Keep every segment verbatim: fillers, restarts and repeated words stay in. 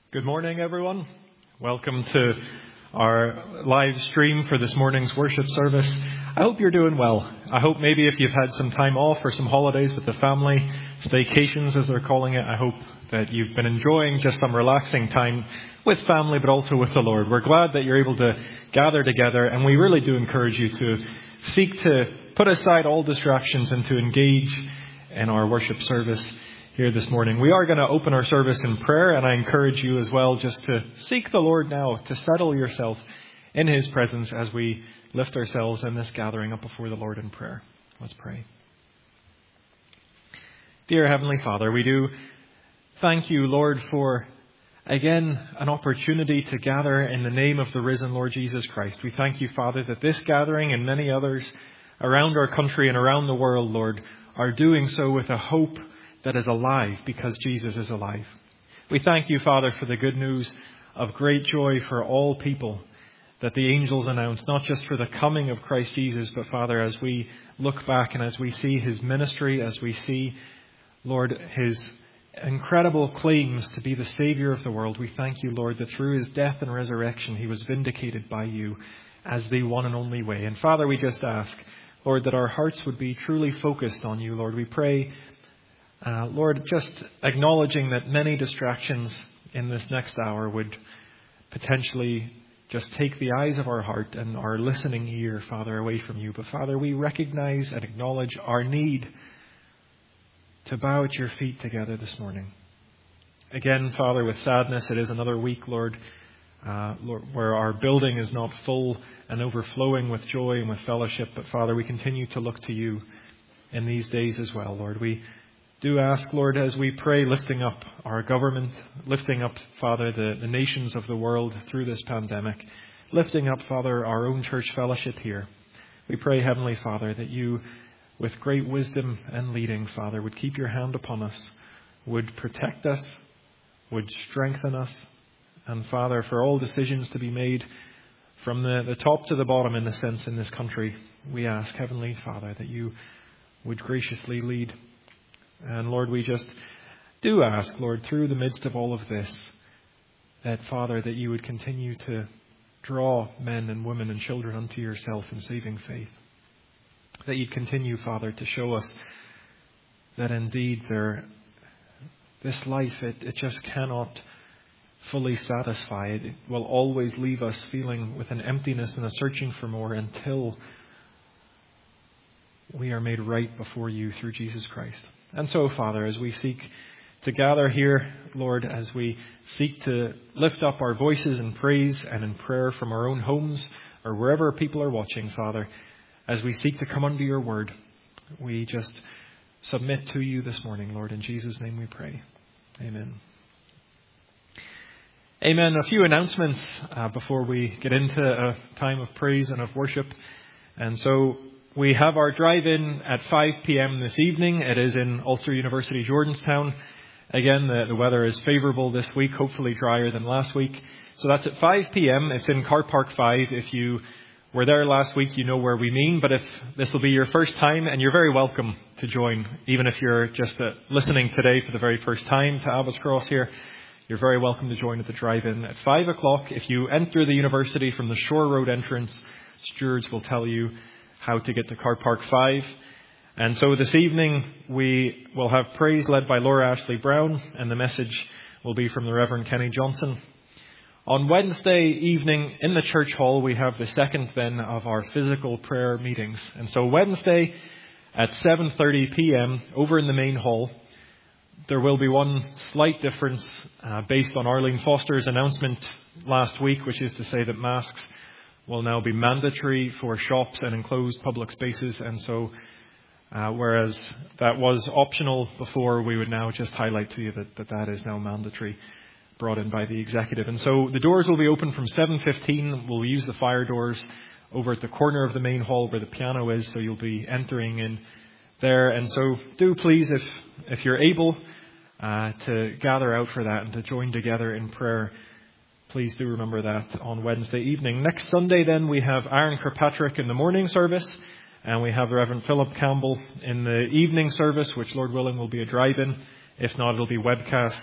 Good morning, everyone. Welcome to our live stream for this morning's worship service. I hope you're doing well. I hope maybe if you've had some time off or some holidays with the family, staycations as they're calling it, I hope that you've been enjoying just some relaxing time with family, but also with the Lord. We're glad that you're able to gather together, and we really do encourage you to seek to put aside all distractions and to engage in our worship service here this morning. We are going to open our service in prayer, and I encourage you as well just to seek the Lord now, to settle yourself in His presence as we lift ourselves in this gathering up before the Lord in prayer. Let's pray. Dear Heavenly Father, we do thank you, Lord, for again an opportunity to gather in the name of the risen Lord Jesus Christ. We thank you, Father, that this gathering and many others around our country and around the world, Lord, are doing so with a hope that is alive because Jesus is alive. We thank you, Father, for the good news of great joy for all people that the angels announced, not just for the coming of Christ Jesus, but Father, as we look back and as we see His ministry, as we see, Lord, His incredible claims to be the Savior of the world, we thank you, Lord, that through His death and resurrection, He was vindicated by you as the one and only way. And Father, we just ask, Lord, that our hearts would be truly focused on you, Lord. We pray Uh, Lord, just acknowledging that many distractions in this next hour would potentially just take the eyes of our heart and our listening ear, Father, away from you. But Father, we recognize and acknowledge our need to bow at your feet together this morning. Again, Father, with sadness, it is another week, Lord, uh, Lord, where our building is not full and overflowing with joy and with fellowship. But Father, we continue to look to you in these days as well, Lord. We do ask, Lord, as we pray, lifting up our government, lifting up, Father, the, the nations of the world through this pandemic, lifting up, Father, our own church fellowship here. We pray, Heavenly Father, that you, with great wisdom and leading, Father, would keep your hand upon us, would protect us, would strengthen us. And Father, for all decisions to be made from the, the top to the bottom, in a sense, in this country, we ask, Heavenly Father, that you would graciously lead. And Lord, we just do ask, Lord, through the midst of all of this, that, Father, that you would continue to draw men and women and children unto yourself in saving faith. That you'd continue, Father, to show us that indeed there, this life, it, it just cannot fully satisfy. It will always leave us feeling with an emptiness and a searching for more until we are made right before you through Jesus Christ. And so, Father, as we seek to gather here, Lord, as we seek to lift up our voices in praise and in prayer from our own homes or wherever people are watching, Father, as we seek to come under your word, we just submit to you this morning, Lord. In Jesus' name we pray. Amen. Amen. A few announcements uh, before we get into a time of praise and of worship. And so we have our drive-in at five p.m. this evening. It is in Ulster University, Jordanstown. Again, the, the weather is favourable this week, hopefully drier than last week. So that's at five p.m. It's in Car Park five. If you were there last week, you know where we mean. But if this will be your first time, and you're very welcome to join, even if you're just uh, listening today for the very first time to Abbot's Cross here, you're very welcome to join at the drive-in at five o'clock. If you enter the university from the Shore Road entrance, stewards will tell you how to get to Car Park five. And so this evening we will have praise led by Laura Ashley Brown, and the message will be from the Reverend Kenny Johnson. On Wednesday evening in the church hall, we have the second then of our physical prayer meetings. And so Wednesday at seven thirty p.m. over in the main hall, there will be one slight difference uh, based on Arlene Foster's announcement last week, which is to say that masks will now be mandatory for shops and enclosed public spaces. And so, uh, whereas that was optional before, we would now just highlight to you that, that that is now mandatory, brought in by the executive. And so the doors will be open from seven fifteen. We'll use the fire doors over at the corner of the main hall where the piano is. So you'll be entering in there. And so do please, if, if you're able uh, to gather out for that and to join together in prayer, please do remember that on Wednesday evening. Next Sunday, then, we have Aaron Kirkpatrick in the morning service, and we have the Reverend Philip Campbell in the evening service, which, Lord willing, will be a drive-in. If not, it'll be webcast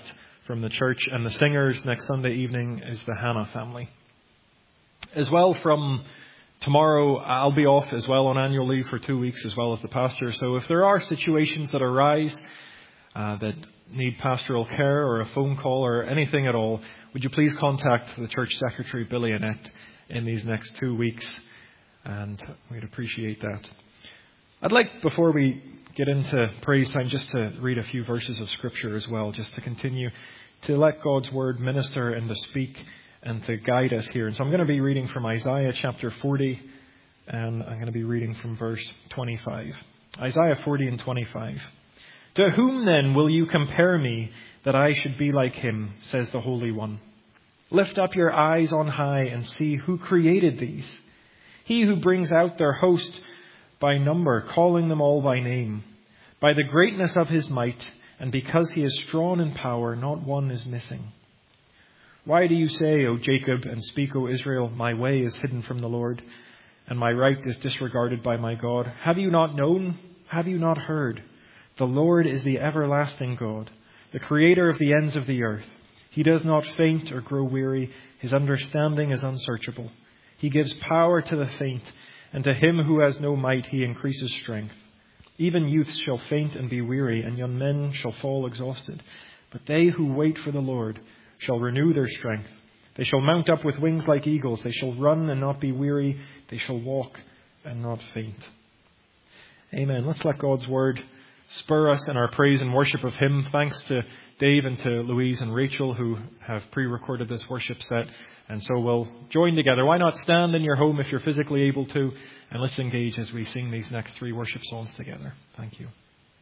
from the church. And the singers next Sunday evening is the Hannah family. As well, from tomorrow, I'll be off as well on annual leave for two weeks as well as the pastor. So if there are situations that arise uh, that need pastoral care or a phone call or anything at all, would you please contact the church secretary, Billy Annette, in these next two weeks? And we'd appreciate that. I'd like, before we get into praise time, just to read a few verses of Scripture as well, just to continue to let God's Word minister and to speak and to guide us here. And so I'm going to be reading from Isaiah chapter forty, and I'm going to be reading from verse twenty-five. Isaiah forty and twenty-five. To whom then will you compare me, that I should be like him, says the Holy One? Lift up your eyes on high and see who created these. He who brings out their host by number, calling them all by name. By the greatness of his might, and because he is strong in power, not one is missing. Why do you say, O Jacob, and speak, O Israel, my way is hidden from the Lord, and my right is disregarded by my God? Have you not known? Have you not heard? The Lord is the everlasting God, the creator of the ends of the earth. He does not faint or grow weary. His understanding is unsearchable. He gives power to the faint, and to him who has no might he increases strength. Even youths shall faint and be weary, and young men shall fall exhausted. But they who wait for the Lord shall renew their strength. They shall mount up with wings like eagles. They shall run and not be weary. They shall walk and not faint. Amen. Let's let God's Word spur us in our praise and worship of him. Thanks to Dave and to Louise and Rachel who have pre-recorded this worship set. And so we'll join together. Why not stand in your home if you're physically able to, and let's engage as we sing these next three worship songs together. Thank you.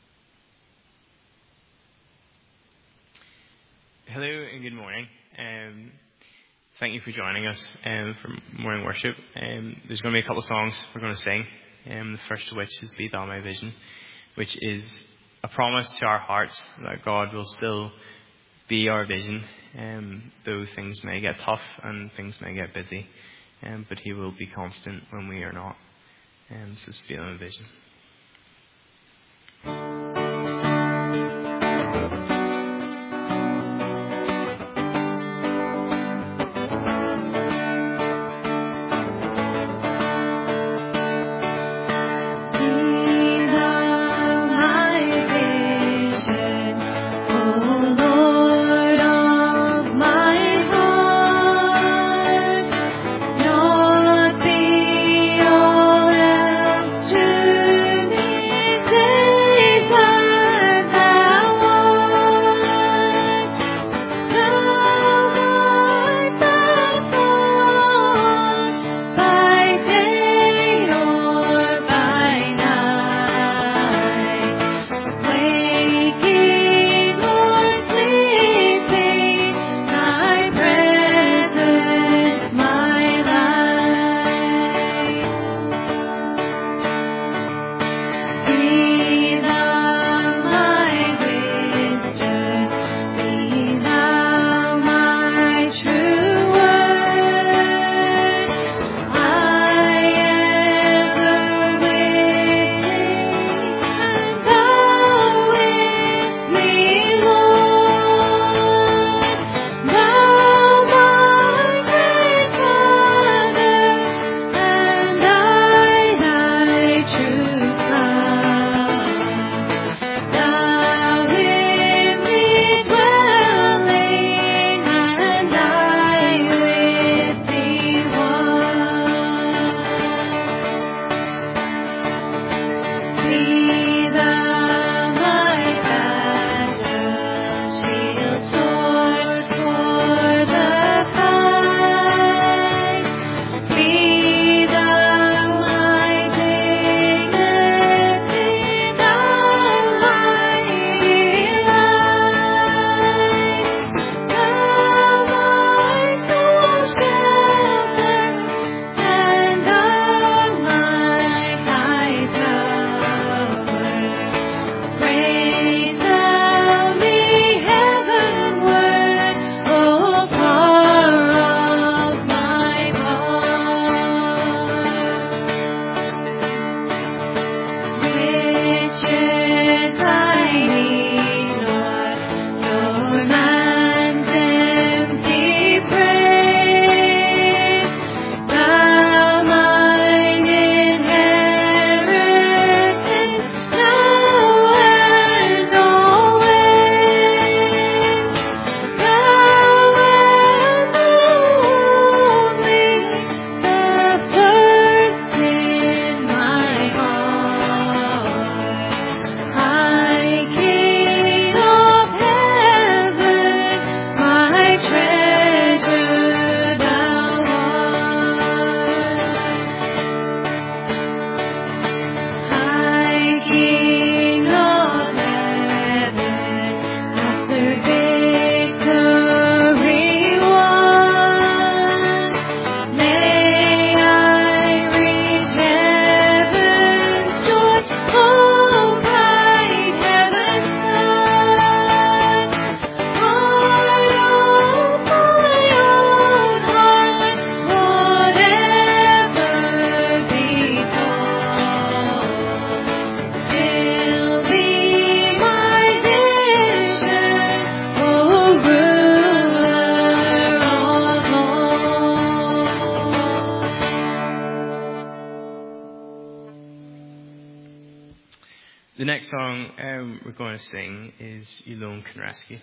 Hello and good morning. Um, thank you for joining us um, for morning worship. Um, there's going to be a couple of songs we're going to sing. Um, the first of which is Be Thou My Vision, which is a promise to our hearts that God will still be our vision, um, though things may get tough and things may get busy, um, but he will be constant when we are not. Um, so it's Be Thou My Vision. Not be all else to The next song um, we're going to sing is You Alone Can Rescue.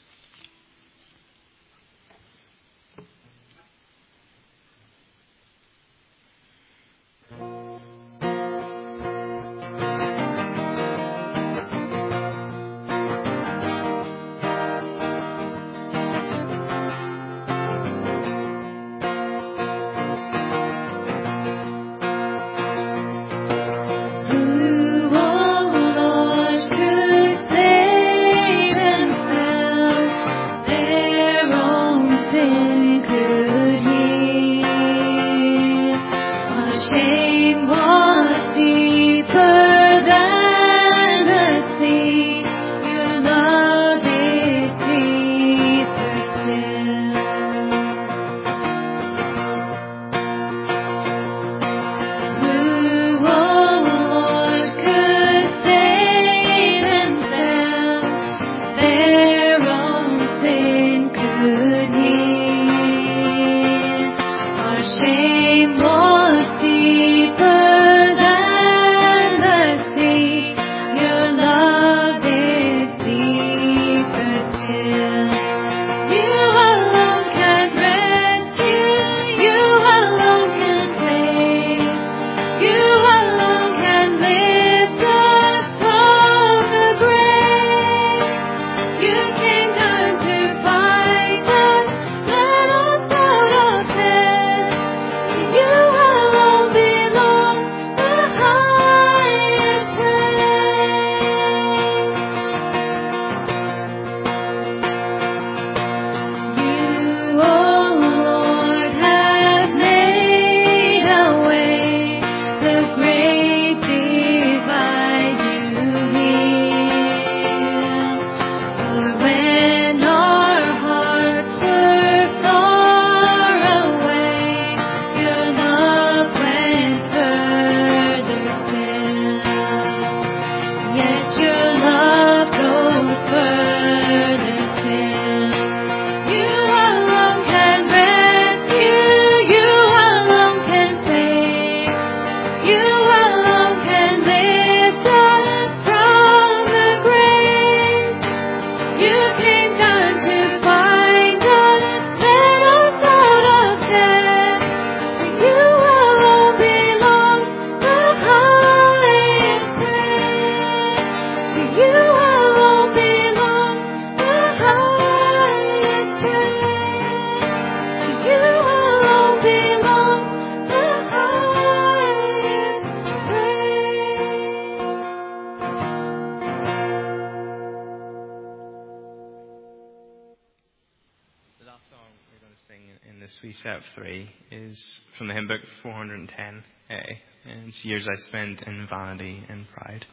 Step three is from the hymn book four hundred ten A, and it's Years I Spent in Vanity and Pride.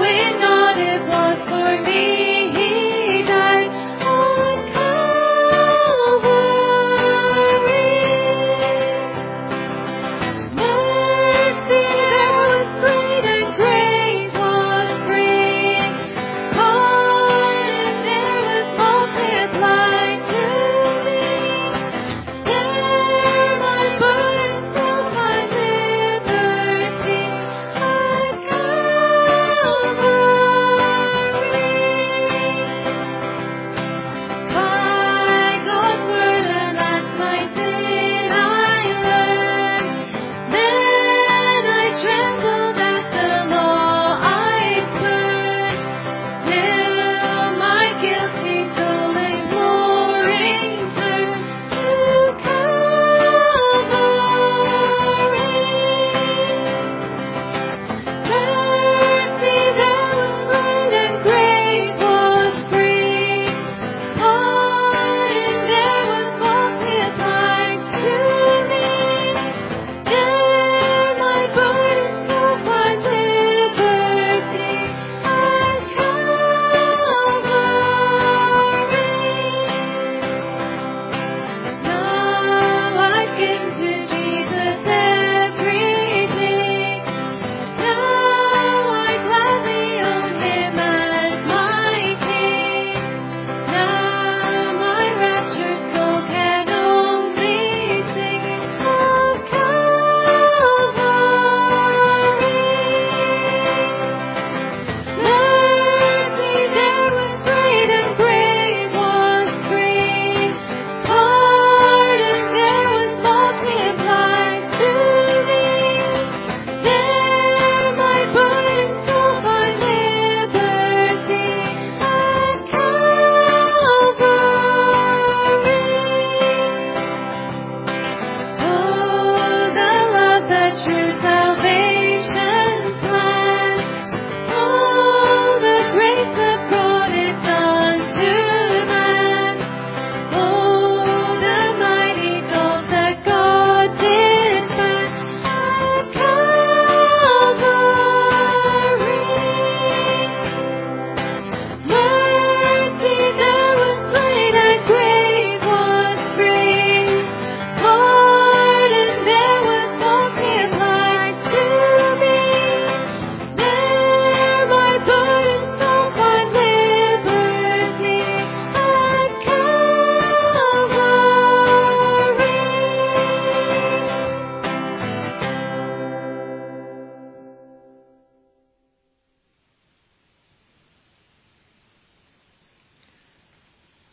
Oh,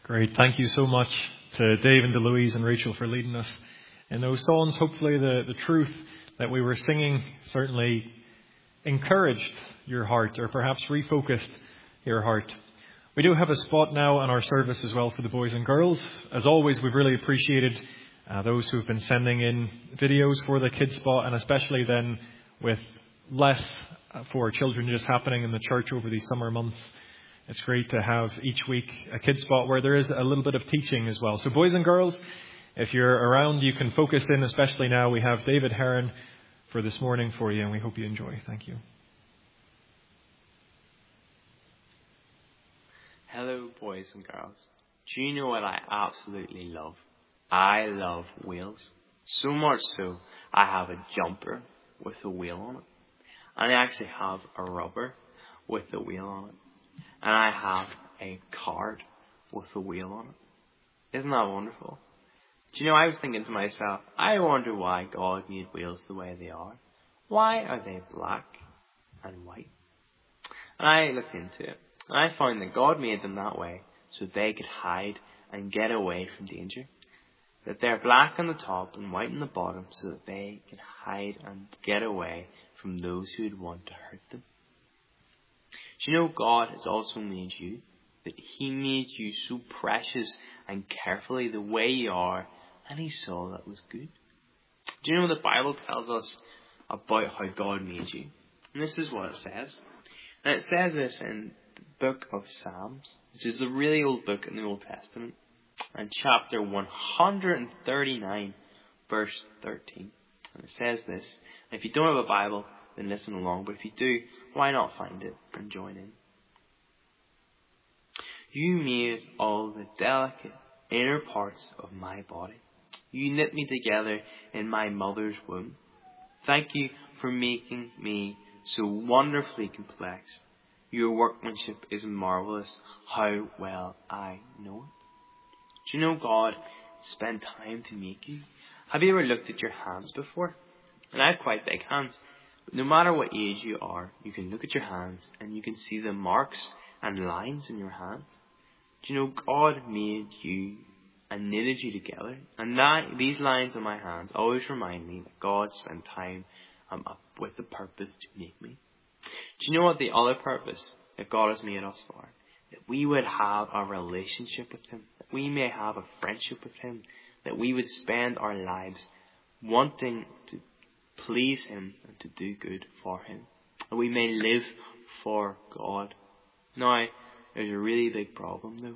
Great. Thank you so much to Dave and to Louise and Rachel for leading us in those songs. Hopefully the, the truth that we were singing certainly encouraged your heart or perhaps refocused your heart. We do have a spot now on our service as well for the boys and girls. As always, we've really appreciated uh, those who've been sending in videos for the kids spot, and especially then with less for children just happening in the church over these summer months. It's great to have each week a kids spot where there is a little bit of teaching as well. So boys and girls, if you're around, you can focus in, especially now. We have David Heron for this morning for you, and we hope you enjoy. Thank you. Hello, boys and girls. Do you know what I absolutely love? I love wheels. So much so, I have a jumper with a wheel on it. And I actually have a rubber with a wheel on it. And I have a card with a wheel on it. Isn't that wonderful? Do you know, I was thinking to myself, I wonder why God made wheels the way they are. Why are they black and white? And I looked into it. And I found that God made them that way so they could hide and get away from danger. That they're black on the top and white on the bottom so that they can hide and get away from those who would want to hurt them. Do you know God has also made you? That He made you so precious and carefully the way you are, and He saw that was good. Do you know the Bible tells us about how God made you? And this is what it says. And it says this in the book of Psalms, which is a really old book in the Old Testament, and chapter one hundred thirty-nine, verse thirteen. And it says this. And if you don't have a Bible, then listen along. But if you do, why not find it and join in? You made all the delicate inner parts of my body. You knit me together in my mother's womb. Thank you for making me so wonderfully complex. Your workmanship is marvelous. How well I know it. Do you know God spent time to make you? Have you ever looked at your hands before? And I have quite big hands. But no matter what age you are, you can look at your hands and you can see the marks and lines in your hands. Do you know God made you and knitted you together? And that, these lines on my hands always remind me that God spent time um, up with the purpose to make me. Do you know what the other purpose that God has made us for? That we would have a relationship with Him. That we may have a friendship with Him. That we would spend our lives wanting to please Him and to do good for Him. That we may live for God. Now, there's a really big problem though.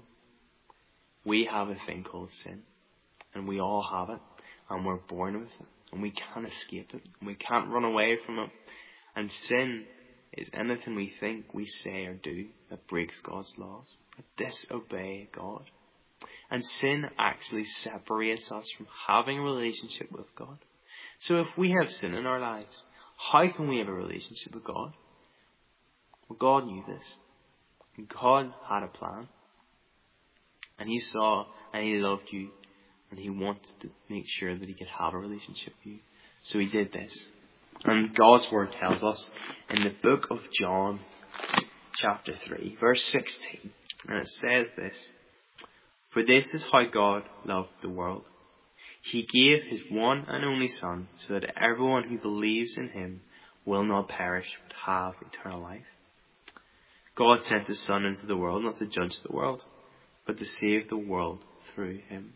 We have a thing called sin. And we all have it. And we're born with it. And we can't escape it. And we can't run away from it. And sin is anything we think, we say or do that breaks God's laws. That disobey God. And sin actually separates us from having a relationship with God. So if we have sin in our lives, how can we have a relationship with God? Well, God knew this. And God had a plan. And He saw and He loved you. And He wanted to make sure that He could have a relationship with you. So He did this. And God's Word tells us in the book of John, chapter three, verse sixteen. And it says this. For this is how God loved the world. He gave His one and only Son so that everyone who believes in Him will not perish but have eternal life. God sent His Son into the world not to judge the world, but to save the world through Him.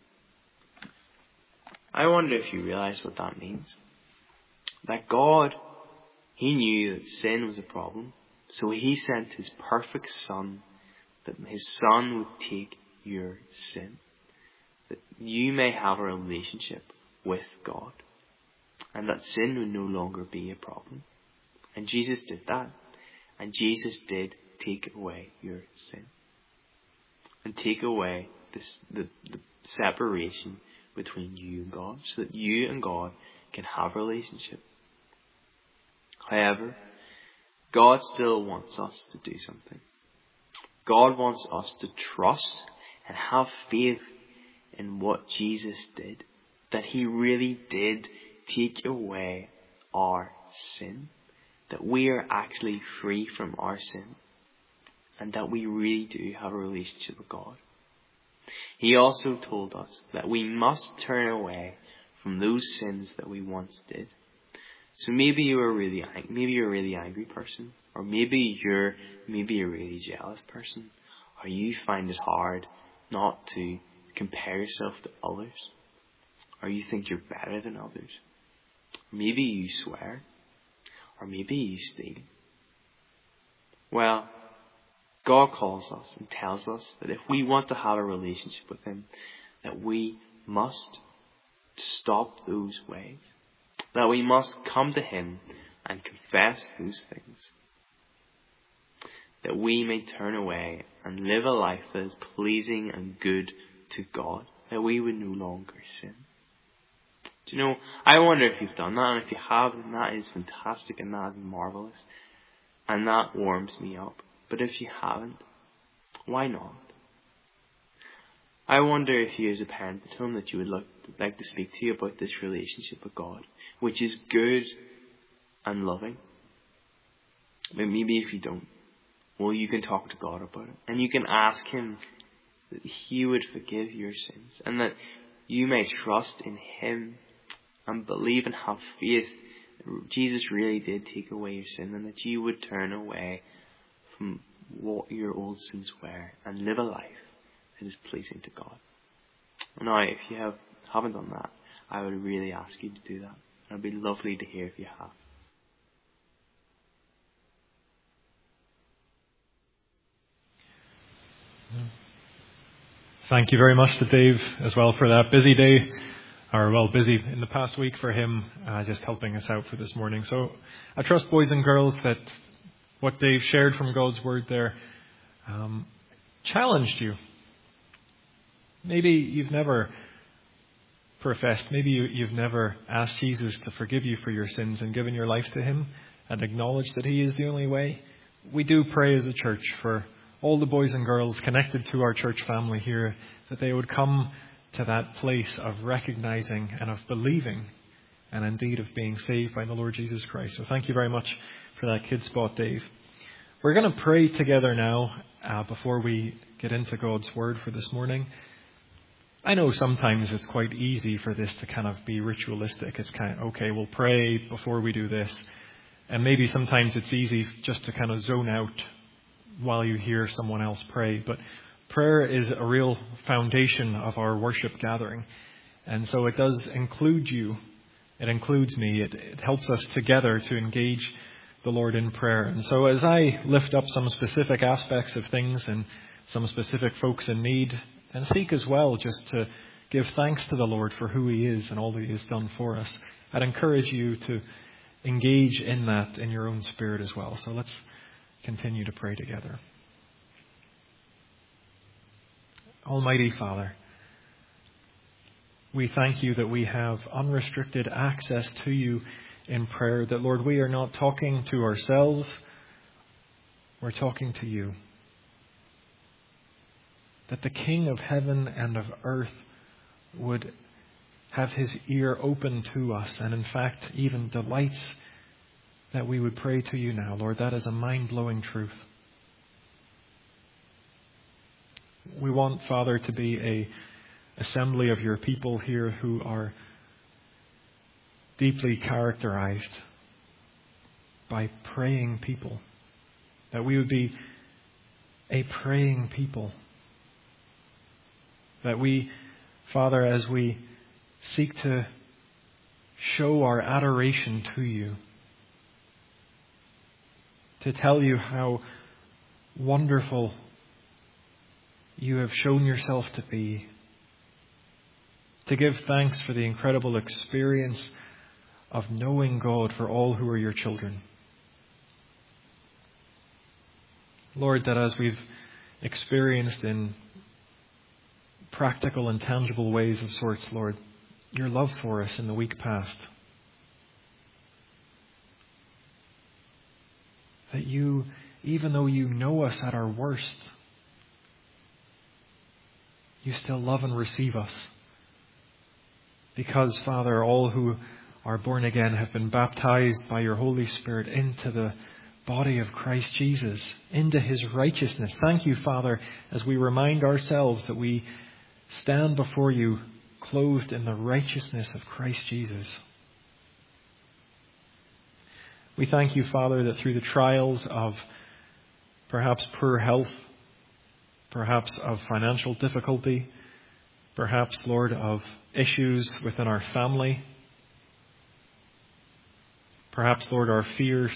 I wonder if you realize what that means. That God, He knew that sin was a problem, so He sent His perfect Son, that His Son would take your sin. That you may have a relationship with God. And that sin would no longer be a problem. And Jesus did that. And Jesus did take away your sin. And take away this, the, the separation between you and God. So that you and God can have a relationship. However, God still wants us to do something. God wants us to trust and have faith in what Jesus did. That He really did take away our sin. That we are actually free from our sin. And that we really do have a relationship with God. He also told us that we must turn away from those sins that we once did. So maybe you're a really, maybe you're a really angry person, or maybe you're, maybe a really jealous person, or you find it hard not to compare yourself to others, or you think you're better than others. Maybe you swear, or maybe you steal. Well, God calls us and tells us that if we want to have a relationship with Him, that we must stop those ways. That we must come to Him and confess those things. That we may turn away and live a life that is pleasing and good to God. That we would no longer sin. Do you know, I wonder if you've done that, and if you have, then that is fantastic and that is marvellous. And that warms me up. But if you haven't, why not? I wonder if you as a parent at home that you would look, like to speak to you about this relationship with God, which is good and loving. But maybe if you don't, well, you can talk to God about it. And you can ask Him that He would forgive your sins. And that you may trust in Him and believe and have faith that Jesus really did take away your sin. And that you would turn away from what your old sins were and live a life that is pleasing to God. Now, if you have, haven't done that, I would really ask you to do that. It would be lovely to hear if you have. Thank you very much to Dave as well for that busy day, or well, busy in the past week for him, uh, just helping us out for this morning. So I trust, boys and girls, that what Dave shared from God's Word there um, challenged you. Maybe you've never professed, maybe you, you've never asked Jesus to forgive you for your sins and given your life to Him and acknowledged that He is the only way. We do pray as a church for all the boys and girls connected to our church family here, that they would come to that place of recognizing and of believing and indeed of being saved by the Lord Jesus Christ. So thank you very much for that kid spot, Dave. We're going to pray together now uh, before we get into God's Word for this morning. I know sometimes it's quite easy for this to kind of be ritualistic. It's kind of, okay, we'll pray before we do this. And maybe sometimes it's easy just to kind of zone out while you hear someone else pray. But prayer is a real foundation of our worship gathering. And so it does include you. It includes me. It, it helps us together to engage the Lord in prayer. And so as I lift up some specific aspects of things and some specific folks in need, and seek as well just to give thanks to the Lord for who He is and all that He has done for us, I'd encourage you to engage in that in your own spirit as well. So let's continue to pray together. Almighty Father, we thank You that we have unrestricted access to You in prayer. That, Lord, we are not talking to ourselves, we're talking to You. That the King of heaven and of earth would have His ear open to us, and in fact even delights that we would pray to You now. Lord, that is a mind-blowing truth. We want, Father, to be a assembly of Your people here who are deeply characterized by praying people. That we would be a praying people. That we, Father, as we seek to show our adoration to You, to tell You how wonderful You have shown Yourself to be, to give thanks for the incredible experience of knowing God for all who are Your children. Lord, that as we've experienced in practical and tangible ways of sorts, Lord, Your love for us in the week past. That You, even though You know us at our worst, You still love and receive us. Because, Father, all who are born again have been baptized by Your Holy Spirit into the body of Christ Jesus, into His righteousness. Thank You, Father, as we remind ourselves that we stand before you clothed in the righteousness of Christ Jesus. We thank you, Father, that through the trials of perhaps poor health, perhaps of financial difficulty, perhaps, Lord, of issues within our family, perhaps, Lord, our fears,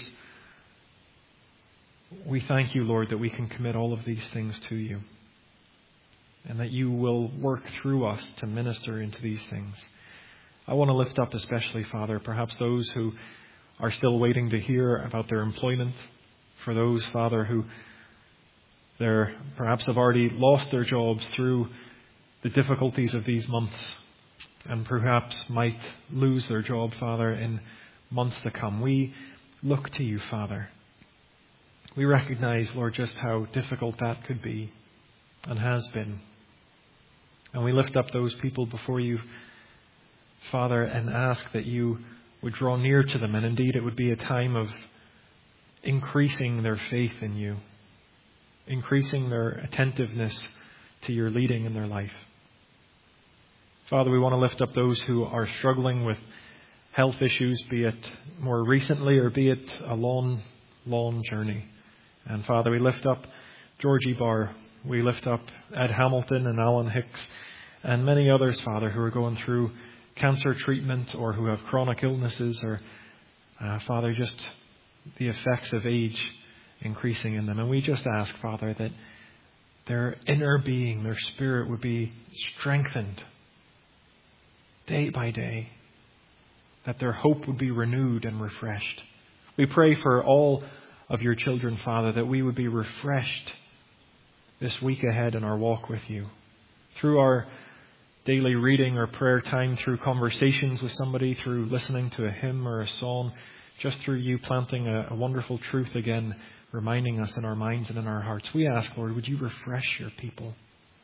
we thank you, Lord, that we can commit all of these things to you and that you will work through us to minister into these things. I want to lift up especially, Father, perhaps those who are still waiting to hear about their employment, for those, Father, who they're, perhaps have already lost their jobs through the difficulties of these months and perhaps might lose their job, Father, in months to come. We look to you, Father. We recognize, Lord, just how difficult that could be and has been. And we lift up those people before you, Father, and ask that you would draw near to them. And indeed, it would be a time of increasing their faith in you, increasing their attentiveness to your leading in their life. Father, we want to lift up those who are struggling with health issues, be it more recently or be it a long, long journey. And Father, we lift up Georgie Barr. We lift up Ed Hamilton and Alan Hicks and many others, Father, who are going through cancer treatment or who have chronic illnesses or, uh, Father, just the effects of age increasing in them. And we just ask, Father, that their inner being, their spirit would be strengthened day by day, that their hope would be renewed and refreshed. We pray for all of your children, Father, that we would be refreshed this week ahead in our walk with you. Through our daily reading or prayer time, through conversations with somebody, through listening to a hymn or a song, just through you planting a, a wonderful truth again, reminding us in our minds and in our hearts. We ask, Lord, would you refresh your people?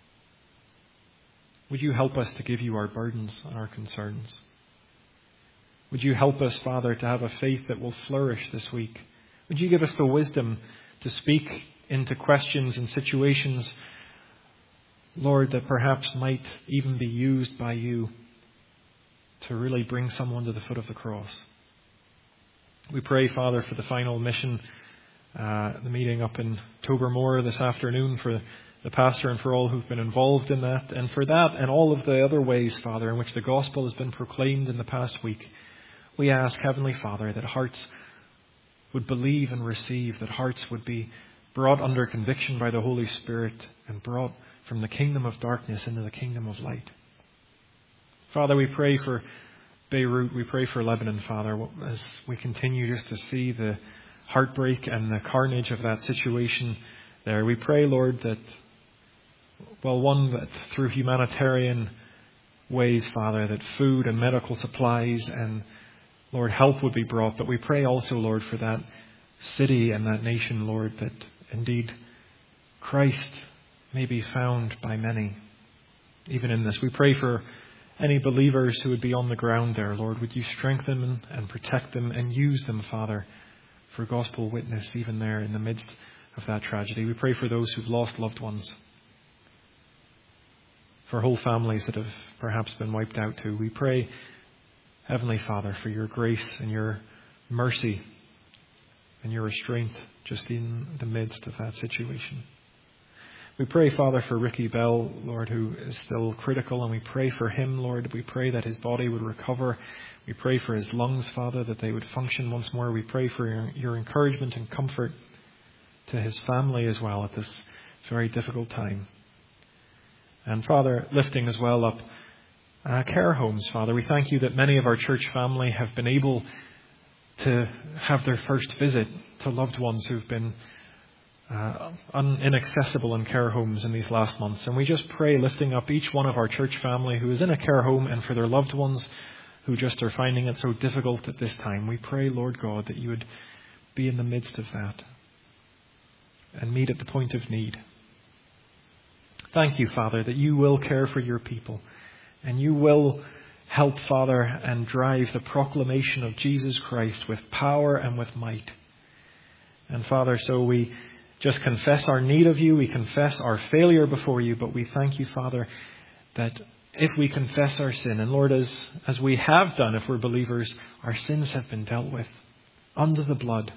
Would you help us to give you our burdens and our concerns? Would you help us, Father, to have a faith that will flourish this week? Would you give us the wisdom to speak into questions and situations, Lord, that perhaps might even be used by you to really bring someone to the foot of the cross? We pray, Father, for the final mission, uh, the meeting up in Tobermore this afternoon, for the pastor and for all who've been involved in that, and for that and all of the other ways, Father, in which the gospel has been proclaimed in the past week. We ask, Heavenly Father, that hearts would believe and receive, that hearts would be brought under conviction by the Holy Spirit and brought from the kingdom of darkness into the kingdom of light. Father, we pray for Beirut, we pray for Lebanon, Father, as we continue just to see the heartbreak and the carnage of that situation there. We pray, Lord, that, well, one, that through humanitarian ways, Father, that food and medical supplies and, Lord, help would be brought. But we pray also, Lord, for that city and that nation, Lord, that indeed Christ may be found by many, even in this. We pray for any believers who would be on the ground there, Lord. Would you strengthen them and protect them and use them, Father, for gospel witness, even there in the midst of that tragedy. We pray for those who've lost loved ones, for whole families that have perhaps been wiped out too. We pray, Heavenly Father, for your grace and your mercy and your restraint just in the midst of that situation. We pray, Father, for Ricky Bell, Lord, who is still critical, and we pray for him, Lord. We pray that his body would recover. We pray for his lungs, Father, that they would function once more. We pray for your, your encouragement and comfort to his family as well at this very difficult time. And Father, lifting as well up uh, care homes, Father. We thank you that many of our church family have been able to have their first visit to loved ones who've been uh, un- inaccessible in care homes in these last months. And we just pray, lifting up each one of our church family who is in a care home and for their loved ones who just are finding it so difficult at this time. We pray, Lord God, that you would be in the midst of that and meet at the point of need. Thank you, Father, that you will care for your people and you will help, Father, and drive the proclamation of Jesus Christ with power and with might. And Father, so we just confess our need of you. We confess our failure before you, but we thank you, Father, that if we confess our sin, and Lord, as, as we have done, if we're believers, our sins have been dealt with under the blood,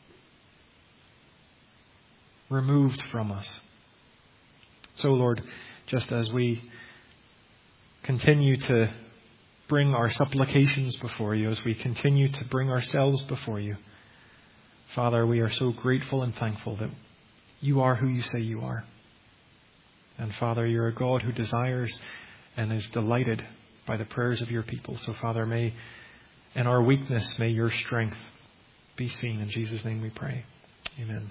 removed from us. So Lord, just as we continue to bring our supplications before you, as we continue to bring ourselves before you, Father, we are so grateful and thankful that you are who you say you are. And Father, you're a God who desires and is delighted by the prayers of your people. So Father, may in our weakness, may your strength be seen. In Jesus' name we pray. Amen.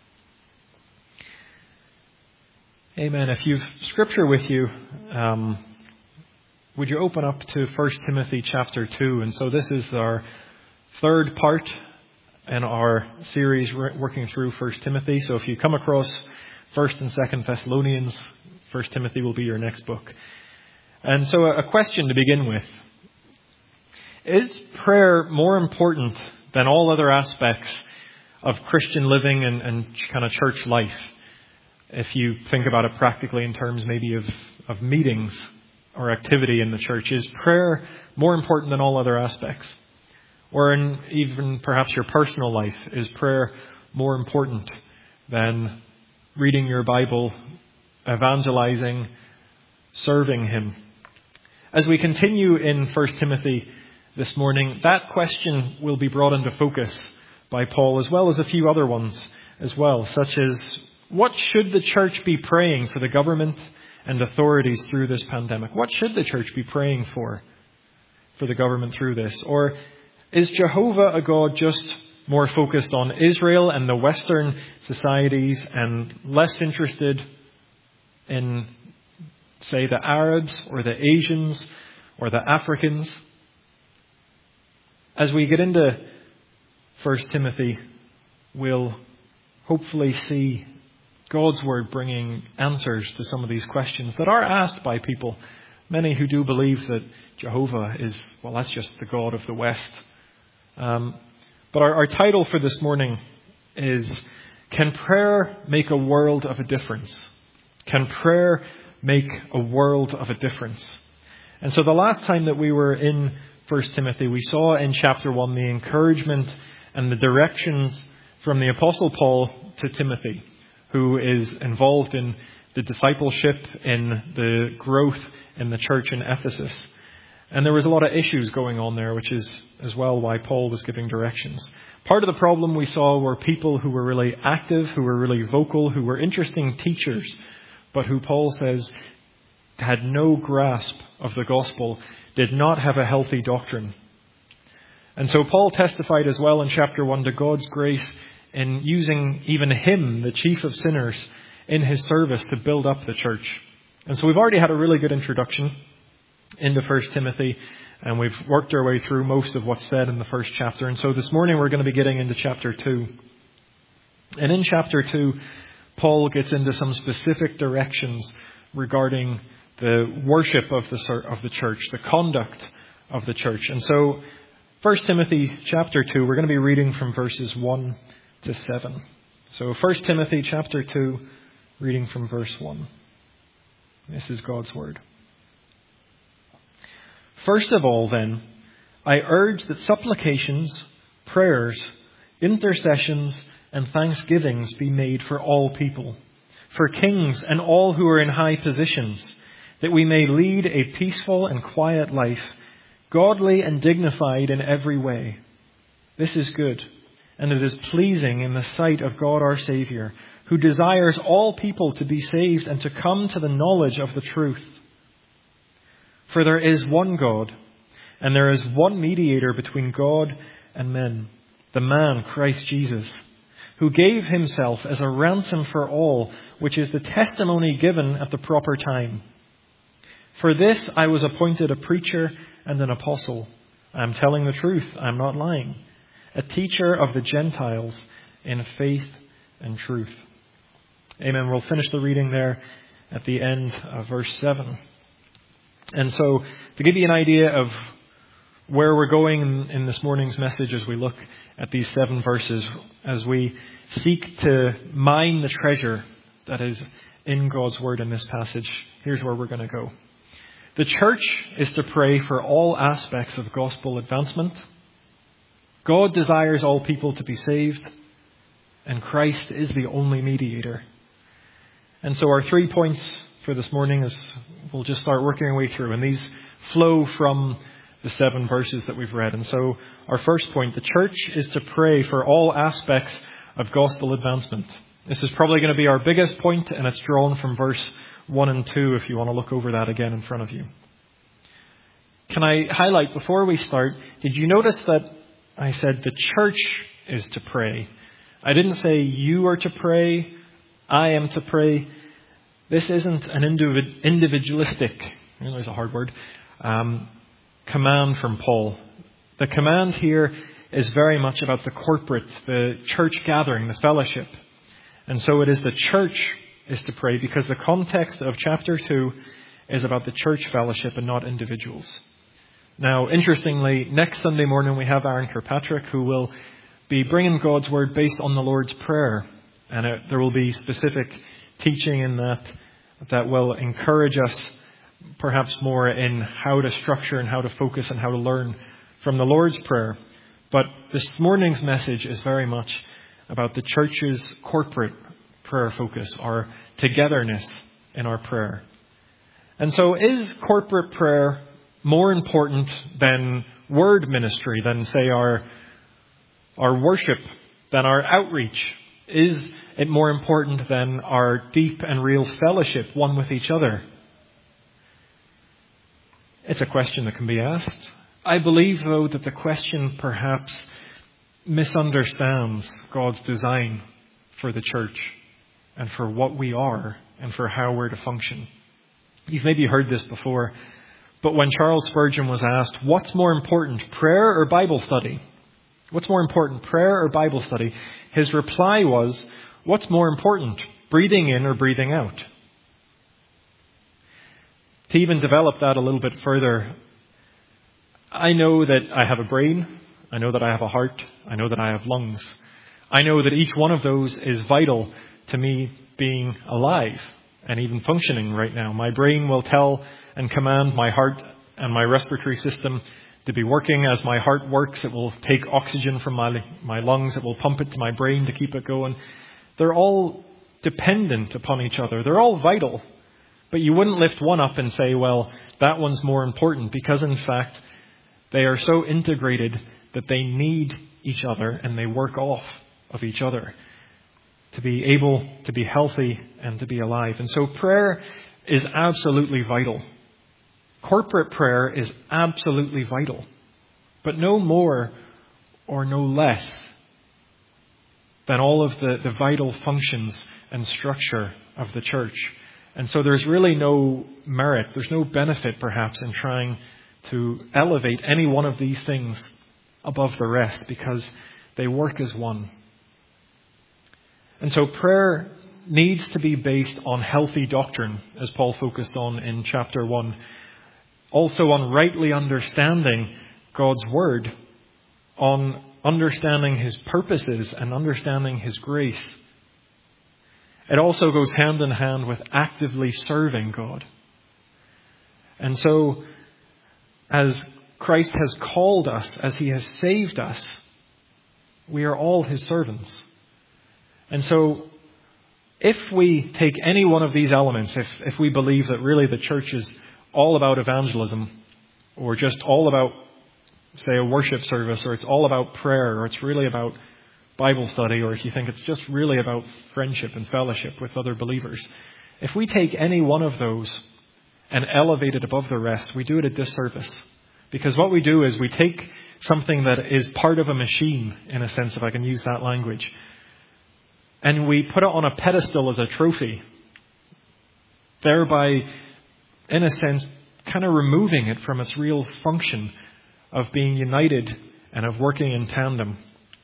Amen. If you've scripture with you, um, would you open up to First Timothy chapter two? And so this is our third part in our series working through First Timothy. So if you come across First and Second Thessalonians, First Timothy will be your next book. And so a question to begin with. Is prayer more important than all other aspects of Christian living and, and kind of church life? If you think about it practically in terms maybe of, of meetings or activity in the church, is prayer more important than all other aspects? Or in even perhaps your personal life, is prayer more important than reading your Bible, evangelizing, serving Him? As we continue in First Timothy this morning, that question will be brought into focus by Paul, as well as a few other ones as well, such as what should the church be praying for the government and authorities through this pandemic? What should the church be praying for for the government through this? Or is Jehovah a God just more focused on Israel and the Western societies and less interested in, say, the Arabs or the Asians or the Africans? As we get into First Timothy, we'll hopefully see God's Word bringing answers to some of these questions that are asked by people, many who do believe that Jehovah is, well, that's just the God of the West. Um, but our, our title for this morning is, Can Prayer Make a World of a Difference? Can prayer make a world of a difference? And so the last time that we were in First Timothy, we saw in chapter one the encouragement and the directions from the Apostle Paul to Timothy, who is involved in the discipleship, in the growth in the church in Ephesus. And there was a lot of issues going on there, which is as well why Paul was giving directions. Part of the problem we saw were people who were really active, who were really vocal, who were interesting teachers, but who Paul says had no grasp of the gospel, did not have a healthy doctrine. And so Paul testified as well in chapter one to God's grace in using even him, the chief of sinners, in his service to build up the church. And so we've already had a really good introduction into First Timothy, and we've worked our way through most of what's said in the first chapter. And so this morning we're going to be getting into chapter two. And in chapter two, Paul gets into some specific directions regarding the worship of the of the church, the conduct of the church. And so First Timothy chapter two, we're going to be reading from verses one to seven. So First Timothy chapter two, reading from verse one. This is God's word. First of all, then, I urge that supplications, prayers, intercessions, and thanksgivings be made for all people, for kings and all who are in high positions, that we may lead a peaceful and quiet life, godly and dignified in every way. This is good, and it is pleasing in the sight of God our Saviour, who desires all people to be saved and to come to the knowledge of the truth. For there is one God, and there is one mediator between God and men, the man Christ Jesus, who gave himself as a ransom for all, which is the testimony given at the proper time. For this I was appointed a preacher and an apostle. I am telling the truth, I am not lying. A teacher of the Gentiles in faith and truth. Amen. We'll finish the reading there at the end of verse seven. And so, to give you an idea of where we're going in this morning's message as we look at these seven verses, as we seek to mine the treasure that is in God's Word in this passage, here's where we're going to go. The church is to pray for all aspects of gospel advancement. God desires all people to be saved, and Christ is the only mediator. And so our three points for this morning is we'll just start working our way through, and these flow from the seven verses that we've read. And so our first point, the church is to pray for all aspects of gospel advancement. This is probably going to be our biggest point, and it's drawn from verse one and two if you want to look over that again in front of you. Can I highlight before we start, did you notice that I said the church is to pray? I didn't say you are to pray, I am to pray. This isn't an individ- individualistic, you know, there's a hard word, um, command from Paul. The command here is very much about the corporate, the church gathering, the fellowship. And so it is the church is to pray because the context of chapter two is about the church fellowship and not individuals. Now, interestingly, next Sunday morning we have Aaron Kirkpatrick who will be bringing God's word based on the Lord's Prayer. And it, there will be specific teaching in that that will encourage us perhaps more in how to structure and how to focus and how to learn from the Lord's Prayer. But this morning's message is very much about the church's corporate prayer focus, our togetherness in our prayer. And so is corporate prayer more important than word ministry, than say our, our worship, than our outreach? Is it more important than our deep and real fellowship, one with each other? It's a question that can be asked. I believe, though, that the question perhaps misunderstands God's design for the church and for what we are and for how we're to function. You've maybe heard this before, but when Charles Spurgeon was asked, what's more important, prayer or Bible study? What's more important, prayer or Bible study? His reply was, what's more important, breathing in or breathing out? To even develop that a little bit further, I know that I have a brain. I know that I have a heart. I know that I have lungs. I know that each one of those is vital to me being alive and even functioning right now. My brain will tell and command my heart and my respiratory system to be working. As my heart works, it will take oxygen from my, my lungs. It will pump it to my brain to keep it going. They're all dependent upon each other. They're all vital. But you wouldn't lift one up and say, well, that one's more important, because in fact, they are so integrated that they need each other and they work off of each other to be able to be healthy and to be alive. And so prayer is absolutely vital. Corporate prayer is absolutely vital, but no more or no less than all of the, the vital functions and structure of the church. And so there's really no merit, there's no benefit perhaps in trying to elevate any one of these things above the rest, because they work as one. And so prayer needs to be based on healthy doctrine, as Paul focused on in chapter one. Also on rightly understanding God's word, on understanding his purposes and understanding his grace. It also goes hand in hand with actively serving God. And so, as Christ has called us, as he has saved us, we are all his servants. And so, if we take any one of these elements, if, if we believe that really the church is all about evangelism, or just all about, say, a worship service, or it's all about prayer, or it's really about Bible study, or if you think it's just really about friendship and fellowship with other believers, if we take any one of those and elevate it above the rest, we do it a disservice. Because what we do is we take something that is part of a machine, in a sense, if I can use that language, and we put it on a pedestal as a trophy, thereby, in a sense, kind of removing it from its real function of being united and of working in tandem.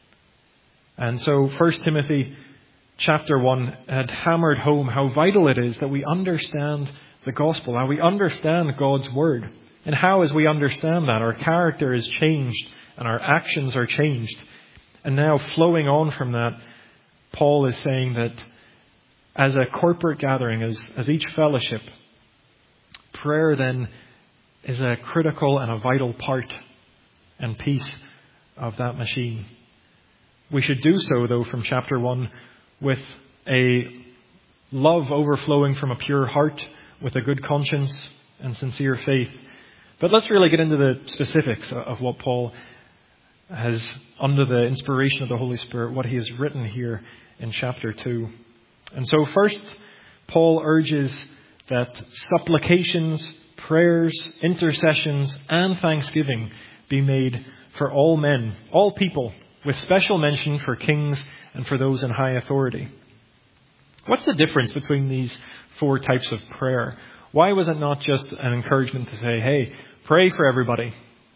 And so First Timothy chapter one had hammered home how vital it is that we understand the gospel, how we understand God's word, and how, as we understand that, our character is changed and our actions are changed. And now, flowing on from that, Paul is saying that as a corporate gathering, as, as each fellowship, prayer then is a critical and a vital part and piece of that machine. We should do so, though, from chapter one with a love overflowing from a pure heart, with a good conscience and sincere faith. But let's really get into the specifics of what Paul has, under the inspiration of the Holy Spirit, what he has written here in chapter two. And so first, Paul urges that supplications, prayers, intercessions, and thanksgiving be made for all men, all people, with special mention for kings and for those in high authority. What's the difference between these four types of prayer? Why was it not just an encouragement to say, hey, pray for everybody?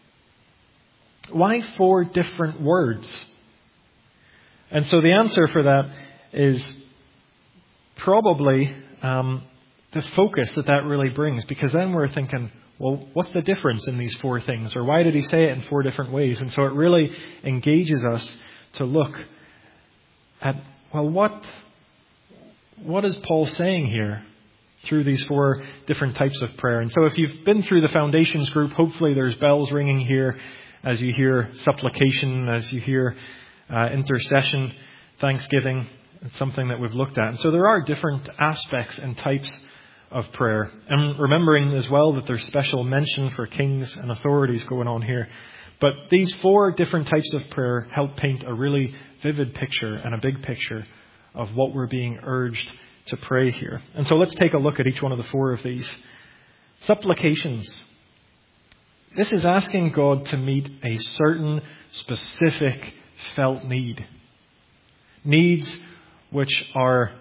Why four different words? And so the answer for that is probably um, the focus that that really brings, because then we're thinking, well, what's the difference in these four things? Or why did he say it in four different ways? And so it really engages us to look at, well, what, what is Paul saying here through these four different types of prayer? And so if you've been through the Foundations group, hopefully there's bells ringing here as you hear supplication, as you hear uh, intercession, thanksgiving. It's something that we've looked at. And so there are different aspects and types of prayer. And remembering as well that there's special mention for kings and authorities going on here. But these four different types of prayer help paint a really vivid picture and a big picture of what we're being urged to pray here. And so let's take a look at each one of the four of these. Supplications. This is asking God to meet a certain specific felt need. Needs which are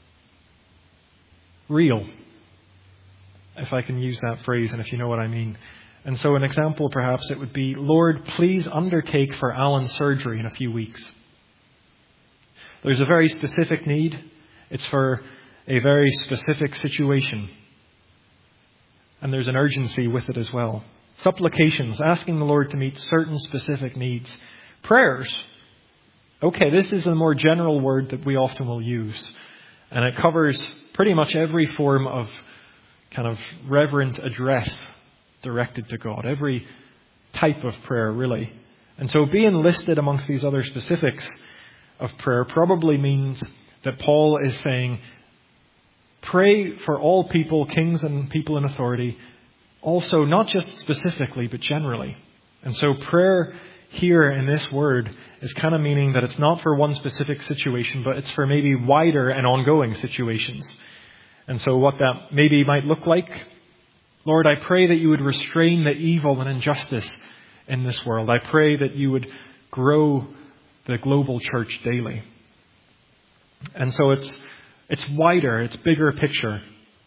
real, if I can use that phrase and if you know what I mean. And so an example perhaps it would be, Lord, please undertake for Alan's surgery in a few weeks. There's a very specific need. It's for a very specific situation. And there's an urgency with it as well. Supplications, asking the Lord to meet certain specific needs. Prayers. Okay, this is a more general word that we often will use. And it covers pretty much every form of kind of reverent address directed to God. Every type of prayer, really. And so being listed amongst these other specifics of prayer probably means that Paul is saying, pray for all people, kings and people in authority. Also, not just specifically, but generally. And so prayer here in this word is kind of meaning that it's not for one specific situation, but it's for maybe wider and ongoing situations. And so what that maybe might look like, Lord, I pray that you would restrain the evil and injustice in this world. I pray that you would grow the global church daily. And so it's it's wider, it's bigger picture.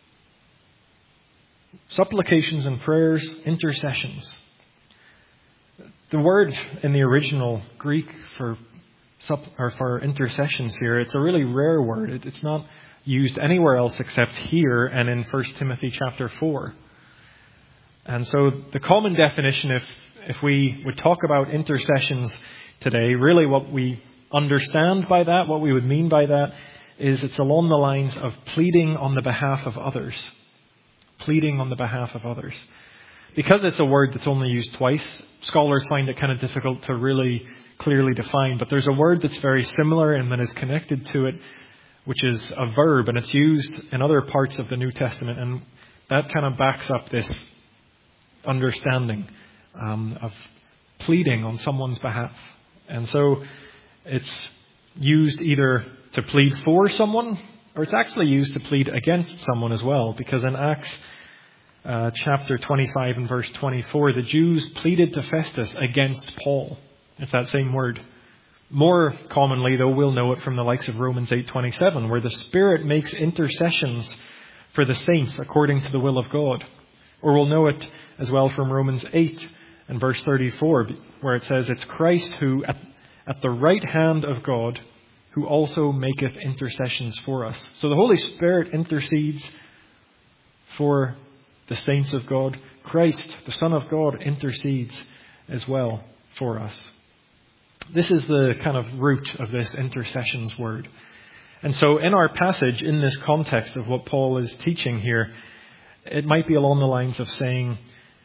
Supplications and prayers, intercessions. The word in the original Greek for sup, or for intercessions here, it's a really rare word. It, it's not used anywhere else except here and in First Timothy chapter four. And so the common definition, if if we would talk about intercessions today, really what we understand by that, what we would mean by that, is it's along the lines of pleading on the behalf of others. Pleading on the behalf of others. Because it's a word that's only used twice, scholars find it kind of difficult to really clearly define. But there's a word that's very similar and that is connected to it, which is a verb, and it's used in other parts of the New Testament. And that kind of backs up this understanding um, of pleading on someone's behalf. And so it's used either to plead for someone, or it's actually used to plead against someone as well. Because in Acts uh, chapter twenty-five and verse twenty-four, the Jews pleaded to Festus against Paul. It's that same word. More commonly, though, we'll know it from the likes of Romans eight twenty-seven, where the Spirit makes intercessions for the saints according to the will of God. Or we'll know it as well from Romans eight and verse thirty-four, where it says, it's Christ who, at, at the right hand of God, who also maketh intercessions for us. So the Holy Spirit intercedes for the saints of God. Christ, the Son of God, intercedes as well for us. This is the kind of root of this intercessions word. And so in our passage, in this context of what Paul is teaching here, it might be along the lines of saying,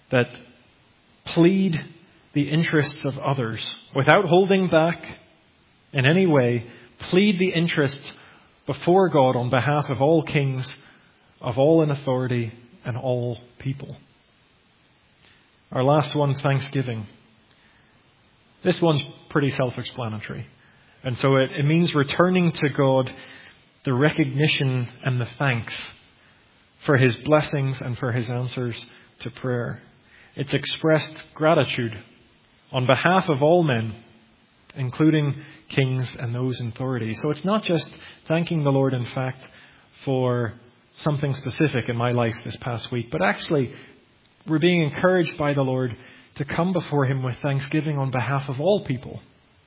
that plead the interests of others without holding back in any way, plead the interests before God on behalf of all kings, of all in authority, and all people. Our last one, thanksgiving. This one's pretty self-explanatory. And so it, it means returning to God the recognition and the thanks for his blessings and for his answers to prayer. It's expressed gratitude on behalf of all men, including kings and those in authority. So it's not just thanking the Lord, in fact, for something specific in my life this past week, but actually we're being encouraged by the Lord to come before him with thanksgiving on behalf of all people.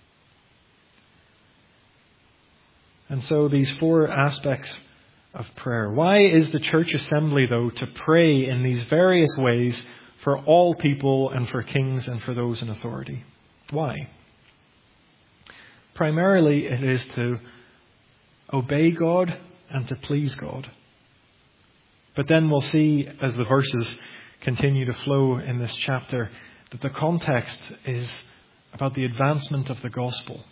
And so these four aspects of prayer. Why is the church assembly, though, to pray in these various ways for all people and for kings and for those in authority? Why? Primarily it is to obey God and to please God. But then we'll see as the verses continue to flow in this chapter that the context is about the advancement of the gospel.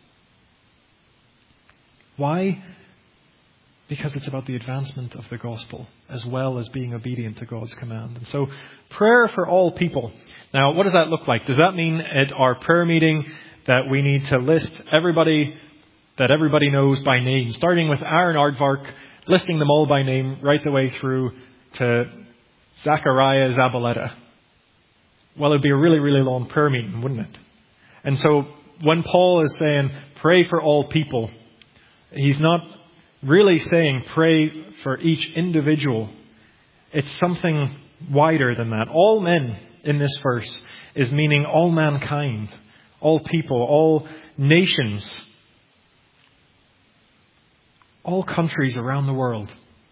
Why? Because it's about the advancement of the gospel as well as being obedient to God's command. And so prayer for all people. Now, what does that look like? Does that mean at our prayer meeting that we need to list everybody that everybody knows by name, starting with Aaron Aardvark, listing them all by name right the way through to Zachariah Zabaleta? Well, it'd be a really, really long prayer meeting, wouldn't it? And so when Paul is saying pray for all people, he's not really saying pray for each individual. It's something wider than that. All men in this verse is meaning all mankind, all people, all nations, all countries around the world.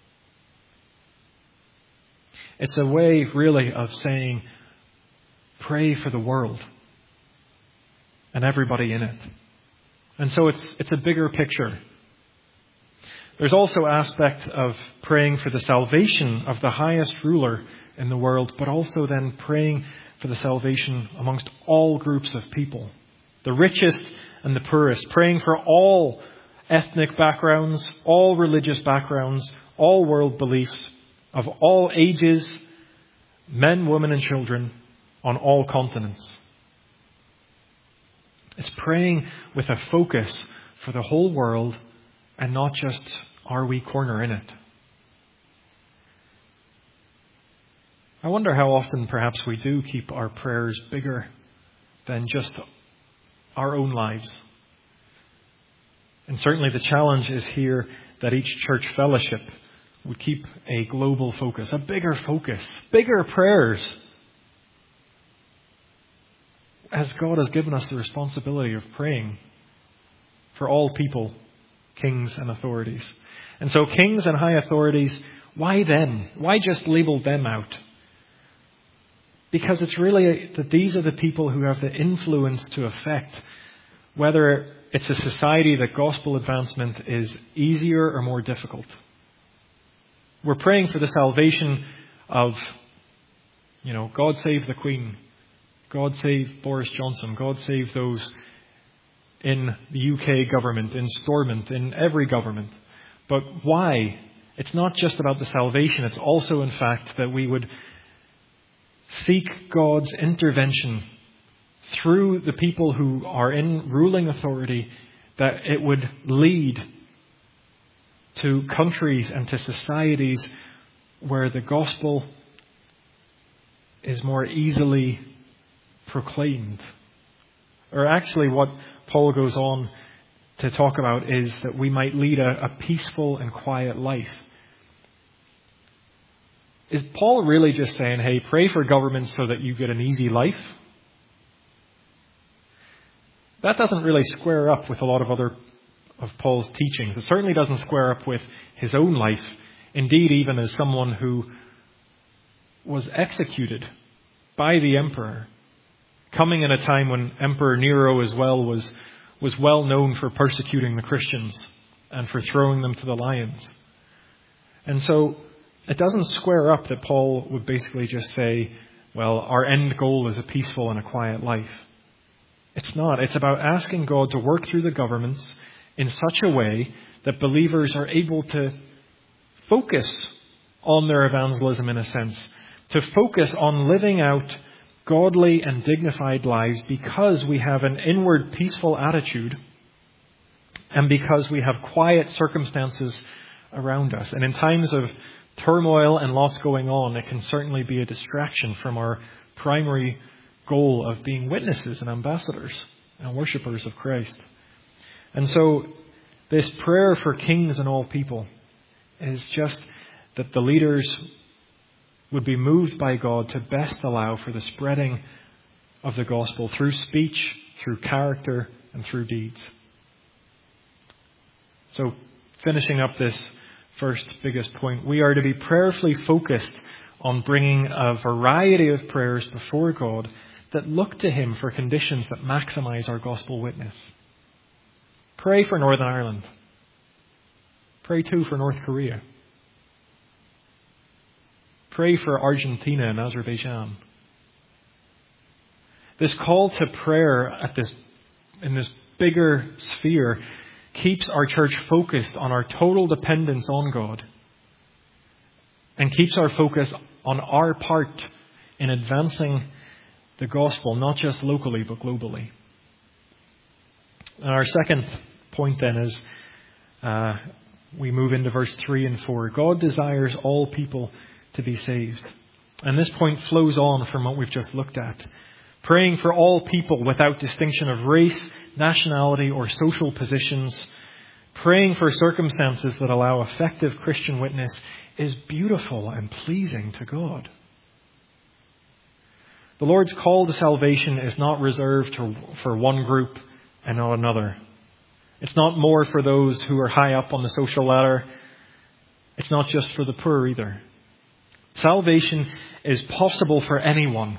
It's a way really of saying pray for the world and everybody in it. And so it's it's a bigger picture. There's also aspect of praying for the salvation of the highest ruler in the world, but also then praying for the salvation amongst all groups of people, the richest and the poorest, praying for all ethnic backgrounds, all religious backgrounds, all world beliefs, of all ages, men, women, and children, on all continents. It's praying with a focus for the whole world and not just our wee corner in it. I wonder how often perhaps we do keep our prayers bigger than just our own lives. And certainly the challenge is here that each church fellowship would keep a global focus, a bigger focus, bigger prayers, as God has given us the responsibility of praying for all people, kings and authorities. And so kings and high authorities, why them? Why just label them out? Because it's really that these are the people who have the influence to affect whether it's a society that gospel advancement is easier or more difficult. We're praying for the salvation of, you know, God save the Queen. God save Boris Johnson. God save those in the U K government, in Stormont, in every government. But why? It's not just about the salvation. It's also, in fact, that we would seek God's intervention through the people who are in ruling authority, that it would lead to countries and to societies where the gospel is more easily proclaimed. Or actually what Paul goes on to talk about is that we might lead a, a peaceful and quiet life. Is Paul really just saying, hey, pray for governments so that you get an easy life? That doesn't really square up with a lot of other of Paul's teachings. It certainly doesn't square up with his own life. Indeed, even as someone who was executed by the emperor, coming in a time when Emperor Nero as well was, was well known for persecuting the Christians and for throwing them to the lions. And so it doesn't square up that Paul would basically just say well, our end goal is a peaceful and a quiet life. It's not. It's about asking God to work through the governments in such a way that believers are able to focus on their evangelism in a sense, to focus on living out godly and dignified lives because we have an inward peaceful attitude and because we have quiet circumstances around us. And in times of turmoil and lots going on, it can certainly be a distraction from our primary goal of being witnesses and ambassadors and worshippers of Christ. And so this prayer for kings and all people is just that the leaders would be moved by God to best allow for the spreading of the gospel through speech, through character, and through deeds. So, finishing up this first biggest point, we are to be prayerfully focused on bringing a variety of prayers before God that look to Him for conditions that maximize our gospel witness. Pray for Northern Ireland. Pray too for North Korea. Pray for Argentina and Azerbaijan. This call to prayer at this, in this bigger sphere keeps our church focused on our total dependence on God and keeps our focus on our part in advancing the gospel, not just locally but globally. And our second point then is uh, we move into verse three and four. God desires all people to be saved. And this point flows on from what we've just looked at. Praying for all people without distinction of race, nationality, or social positions. Praying for circumstances that allow effective Christian witness is beautiful and pleasing to God. The Lord's call to salvation is not reserved to, for one group and not another. It's not more for those who are high up on the social ladder. It's not just for the poor either. Salvation is possible for anyone,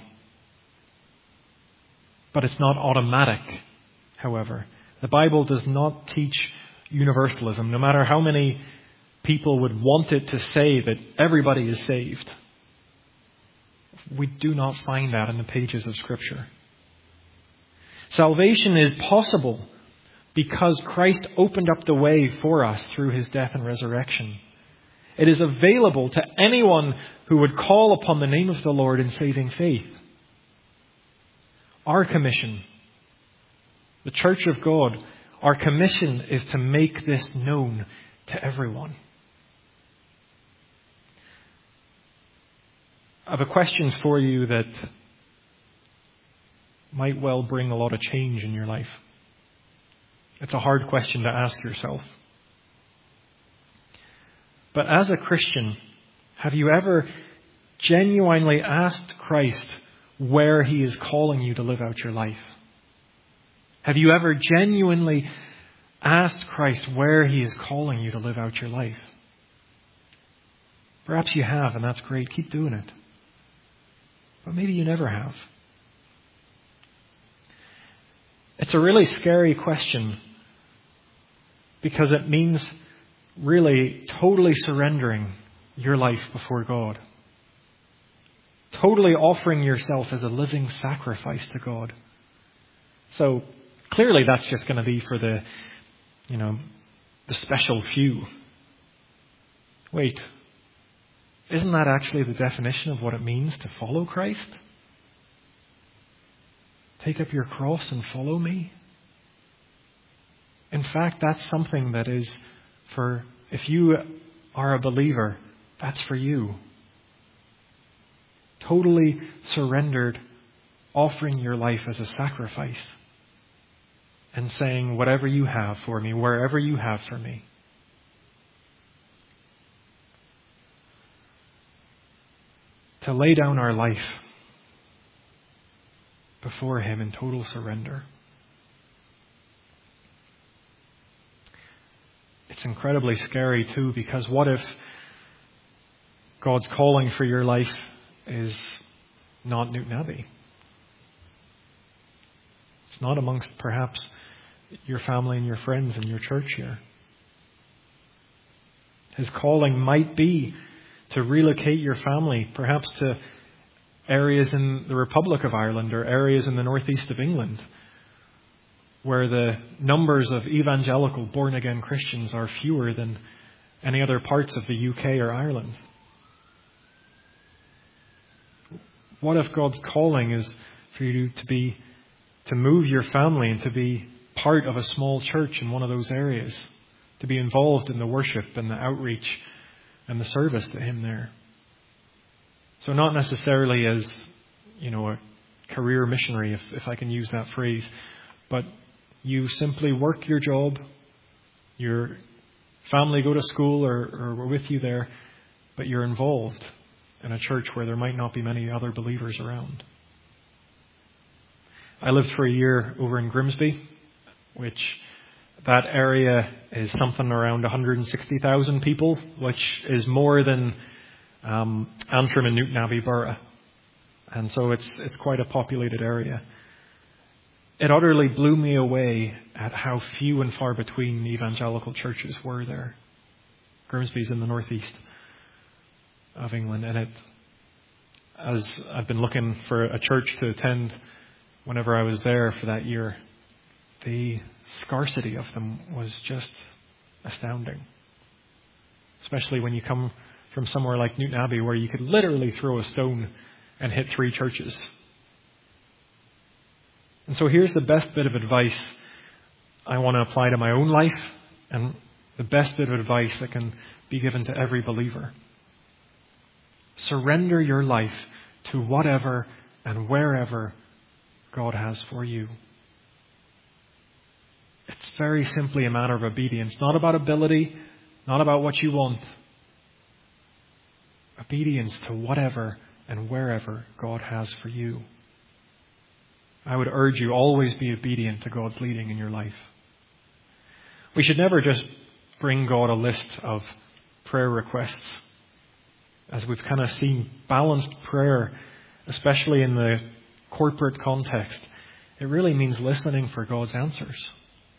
but it's not automatic, however. The Bible does not teach universalism, no matter how many people would want it to say that everybody is saved. We do not find that in the pages of Scripture. Salvation is possible because Christ opened up the way for us through His death and resurrection. It is available to anyone who would call upon the name of the Lord in saving faith. Our commission, the Church of God, our commission is to make this known to everyone. I have a question for you that might well bring a lot of change in your life. It's a hard question to ask yourself. But as a Christian, have you ever genuinely asked Christ where He is calling you to live out your life? Have you ever genuinely asked Christ where He is calling you to live out your life? Perhaps you have, and that's great. Keep doing it. But maybe you never have. It's a really scary question because it means really totally surrendering your life before God. Totally offering yourself as a living sacrifice to God. So clearly that's just going to be for the, you know, the special few. Wait, isn't that actually the definition of what it means to follow Christ? Take up your cross and follow me? In fact, that's something that is for, if you are a believer, that's for you. Totally surrendered, offering your life as a sacrifice and saying, whatever you have for me, wherever you have for me. To lay down our life before Him in total surrender. It's incredibly scary too, because what if God's calling for your life is not Newton Abbey? It's not amongst perhaps your family and your friends and your church here. His calling might be to relocate your family, perhaps to areas in the Republic of Ireland or areas in the northeast of England where the numbers of evangelical born-again Christians are fewer than any other parts of the U K or Ireland. What if God's calling is for you to be, to move your family and to be part of a small church in one of those areas, to be involved in the worship and the outreach and the service to Him there? So not necessarily as, you know, a career missionary, if, if I can use that phrase, but you simply work your job, your family go to school or, or we're with you there, but you're involved in a church where there might not be many other believers around. I lived for a year over in Grimsby, which that area is something around one hundred sixty thousand people, which is more than um, Antrim and Newtownabbey Borough. And so it's it's quite a populated area. It utterly blew me away at how few and far between evangelical churches were there. Grimsby's in the northeast of England, and it, as I've been looking for a church to attend whenever I was there for that year, the scarcity of them was just astounding. Especially when you come from somewhere like Newtownabbey where you could literally throw a stone and hit three churches. And so here's the best bit of advice I want to apply to my own life, and the best bit of advice that can be given to every believer. Surrender your life to whatever and wherever God has for you. It's very simply a matter of obedience, not about ability, not about what you want. Obedience to whatever and wherever God has for you. I would urge you, always be obedient to God's leading in your life. We should never just bring God a list of prayer requests. As we've kind of seen, balanced prayer, especially in the corporate context, it really means listening for God's answers.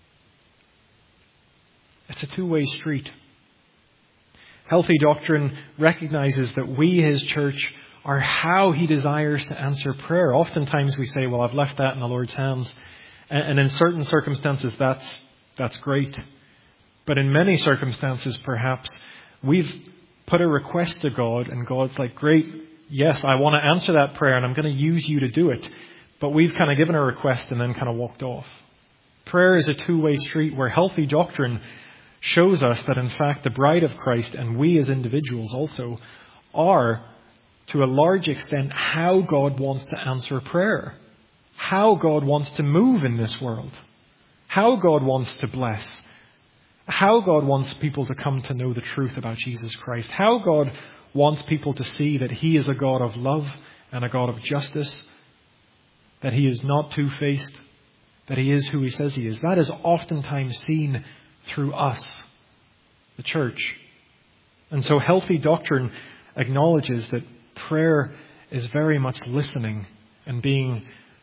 It's a two-way street. Healthy doctrine recognizes that we, His church, are how He desires to answer prayer. Oftentimes we say, well, I've left that in the Lord's hands. And in certain circumstances, that's that's great. But in many circumstances, perhaps, we've put a request to God, and God's like, great, yes, I want to answer that prayer, and I'm going to use you to do it. But we've kind of given a request and then kind of walked off. Prayer is a two-way street where healthy doctrine shows us that, in fact, the bride of Christ and we as individuals also are, to a large extent, how God wants to answer prayer. How God wants to move in this world. How God wants to bless. How God wants people to come to know the truth about Jesus Christ. How God wants people to see that He is a God of love and a God of justice. That He is not two-faced. That He is who He says He is. That is oftentimes seen through us, the church. And so healthy doctrine acknowledges that prayer is very much listening and being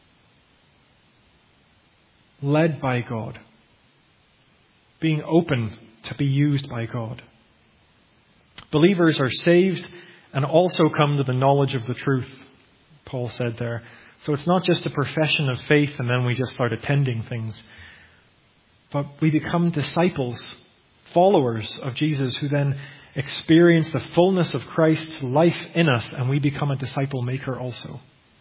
led by God. Being open to be used by God. Believers are saved and also come to the knowledge of the truth, Paul said there. So it's not just a profession of faith and then we just start attending things. But we become disciples, followers of Jesus, who then experience the fullness of Christ's life in us, and we become a disciple maker also.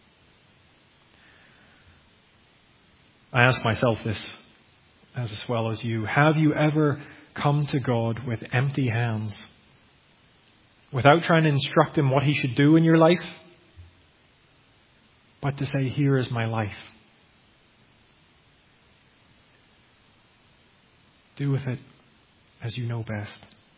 I ask myself this as well as you. Have you ever come to God with empty hands? Without trying to instruct Him what He should do in your life, but to say, here is my life. Do with it as you know best.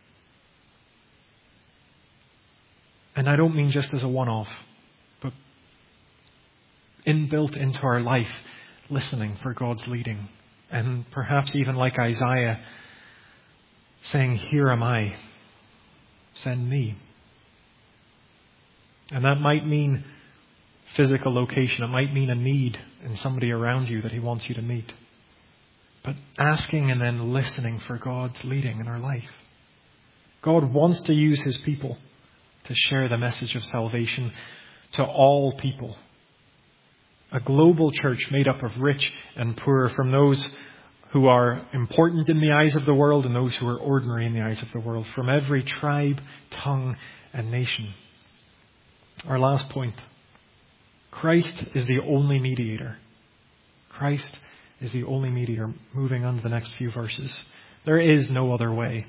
And I don't mean just as a one-off, but inbuilt into our life, listening for God's leading. And perhaps even like Isaiah, saying, here am I, send me. And that might mean physical location. It might mean a need in somebody around you that He wants you to meet. But asking and then listening for God's leading in our life. God wants to use His people to share the message of salvation, to all people. A global church made up of rich and poor, from those who are important in the eyes of the world and those who are ordinary in the eyes of the world, from every tribe, tongue, and nation. Our last point. Christ is the only mediator. Christ is the only mediator. Moving on to the next few verses. There is no other way.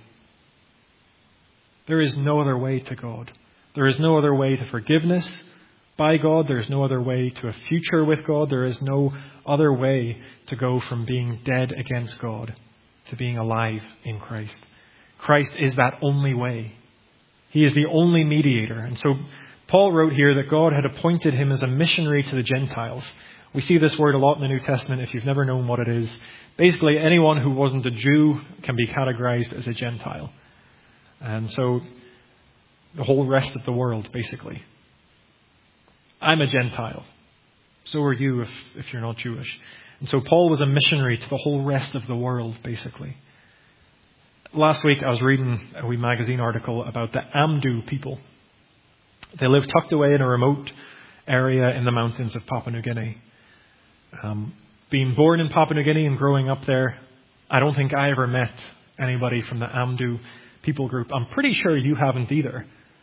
There is no other way to God. There is no other way to forgiveness by God. There is no other way to a future with God. There is no other way to go from being dead against God to being alive in Christ. Christ is that only way. He is the only mediator. And so Paul wrote here that God had appointed him as a missionary to the Gentiles. We see this word a lot in the New Testament if you've never known what it is. Basically, anyone who wasn't a Jew can be categorized as a Gentile. And so the whole rest of the world, basically. I'm a Gentile. So are you if, if you're not Jewish. And so Paul was a missionary to the whole rest of the world, basically. Last week I was reading a wee magazine article about the Amdo people. They live tucked away in a remote area in the mountains of Papua New Guinea. Um, being born in Papua New Guinea and growing up there, I don't think I ever met anybody from the Amdo people group. I'm pretty sure you haven't either.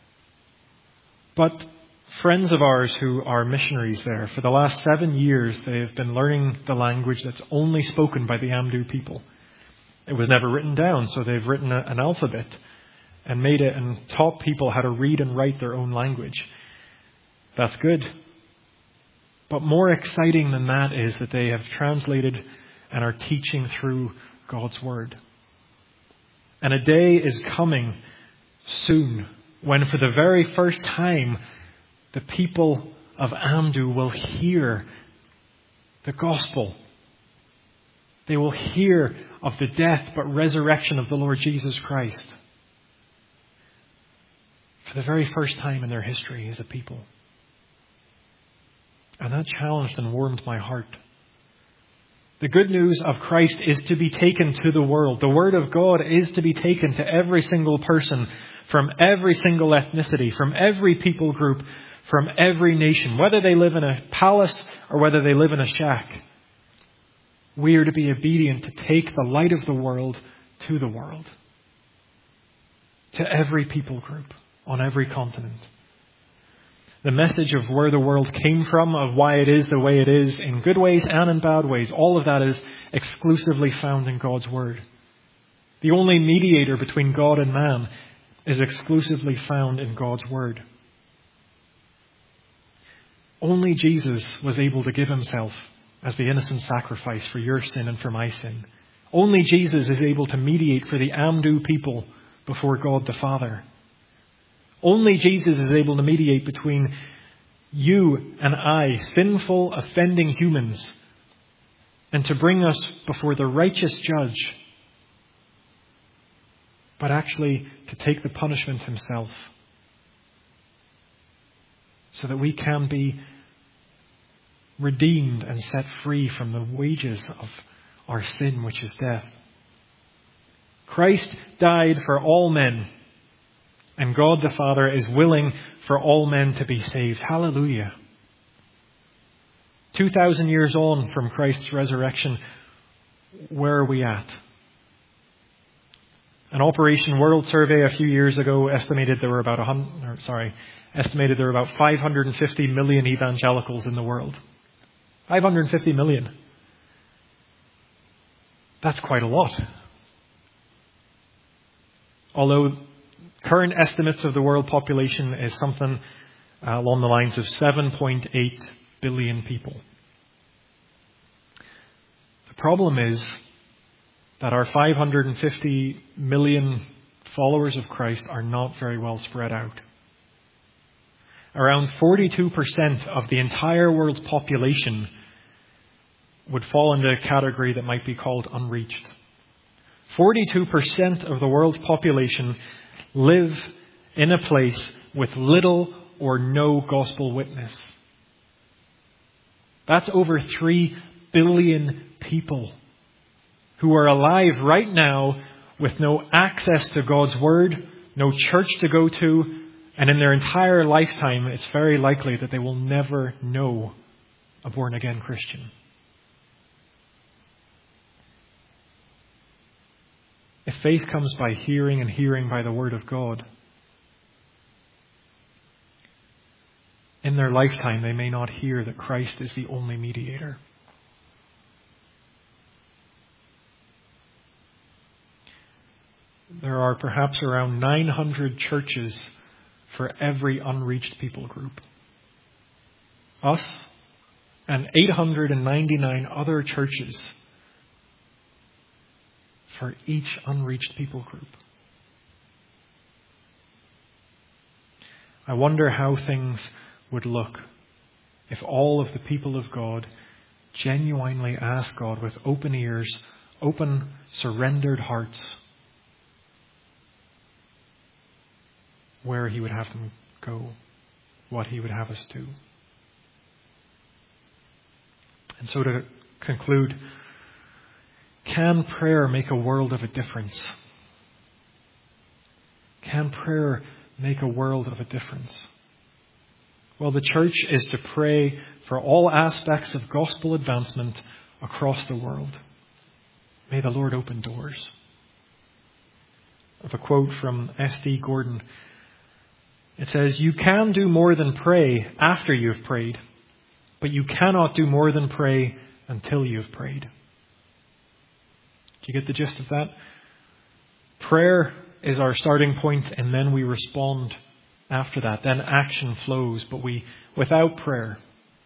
But friends of ours who are missionaries there, for the last seven years, they have been learning the language that's only spoken by the Amdo people. It was never written down, so they've written a, an alphabet and made it and taught people how to read and write their own language. That's good. But more exciting than that is that they have translated and are teaching through God's Word. And a day is coming soon when for the very first time the people of Amdo will hear the gospel. They will hear of the death but resurrection of the Lord Jesus Christ. For the very first time in their history as a people. And that challenged and warmed my heart. The good news of Christ is to be taken to the world. The Word of God is to be taken to every single person from every single ethnicity, from every people group, from every nation, whether they live in a palace or whether they live in a shack. We are to be obedient to take the light of the world to the world. To every people group on every continent. The message of where the world came from, of why it is the way it is, in good ways and in bad ways, all of that is exclusively found in God's Word. The only mediator between God and man is exclusively found in God's Word. Only Jesus was able to give himself as the innocent sacrifice for your sin and for my sin. Only Jesus is able to mediate for the Amdo people before God the Father. Only Jesus is able to mediate between you and I, sinful, offending humans, and to bring us before the righteous judge, but actually to take the punishment himself, so that we can be redeemed and set free from the wages of our sin, which is death. Christ died for all men, and God the Father is willing for all men to be saved. Hallelujah. Two thousand years on from Christ's resurrection, where are we at? An Operation World Survey a few years ago estimated there were about a hundred, or sorry, estimated there were about five hundred fifty million evangelicals in the world. five hundred fifty million. That's quite a lot. Although current estimates of the world population is something uh, along the lines of seven point eight billion people. The problem is that our five hundred fifty million followers of Christ are not very well spread out. Around forty-two percent of the entire world's population would fall into a category that might be called unreached. forty-two percent of the world's population live in a place with little or no gospel witness. That's over three billion people who are alive right now with no access to God's Word, no church to go to, And in their entire lifetime, it's very likely that they will never know a born-again Christian. If faith comes by hearing and hearing by the Word of God, in their lifetime they may not hear that Christ is the only mediator. There are perhaps around nine hundred churches for every unreached people group. Us and eight hundred ninety-nine other churches for each unreached people group. I wonder how things would look if all of the people of God genuinely asked God with open ears, open, surrendered hearts, where He would have them go, what He would have us do. And so to conclude, can prayer make a world of a difference? Can prayer make a world of a difference? Well, the church is to pray for all aspects of gospel advancement across the world. May the Lord open doors. I have a quote from S D Gordon. It says, "You can do more than pray after you have prayed, but you cannot do more than pray until you have prayed." Do you get the gist of that? Prayer is our starting point, and then we respond after that. Then action flows, but we, without prayer,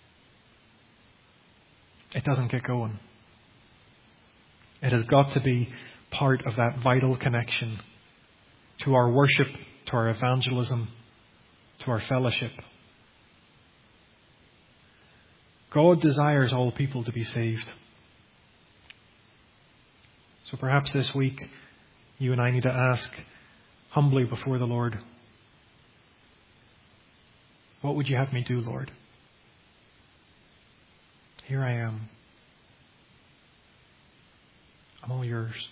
it doesn't get going. It has got to be part of that vital connection to our worship, to our evangelism, to our fellowship. God desires all people to be saved. So perhaps this week, you and I need to ask humbly before the Lord, what would you have me do, Lord? Here I am. I'm all yours.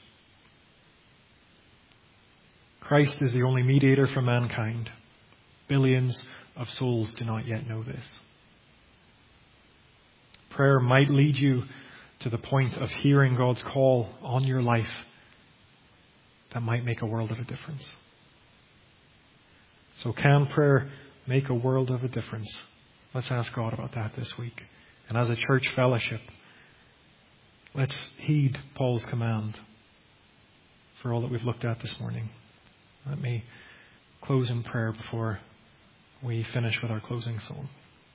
Christ is the only mediator for mankind. Billions of souls do not yet know this. Prayer might lead you to the point of hearing God's call on your life that might make a world of a difference. So can prayer make a world of a difference? Let's ask God about that this week. And as a church fellowship, let's heed Paul's command for all that we've looked at this morning. Let me close in prayer before we finish with our closing song.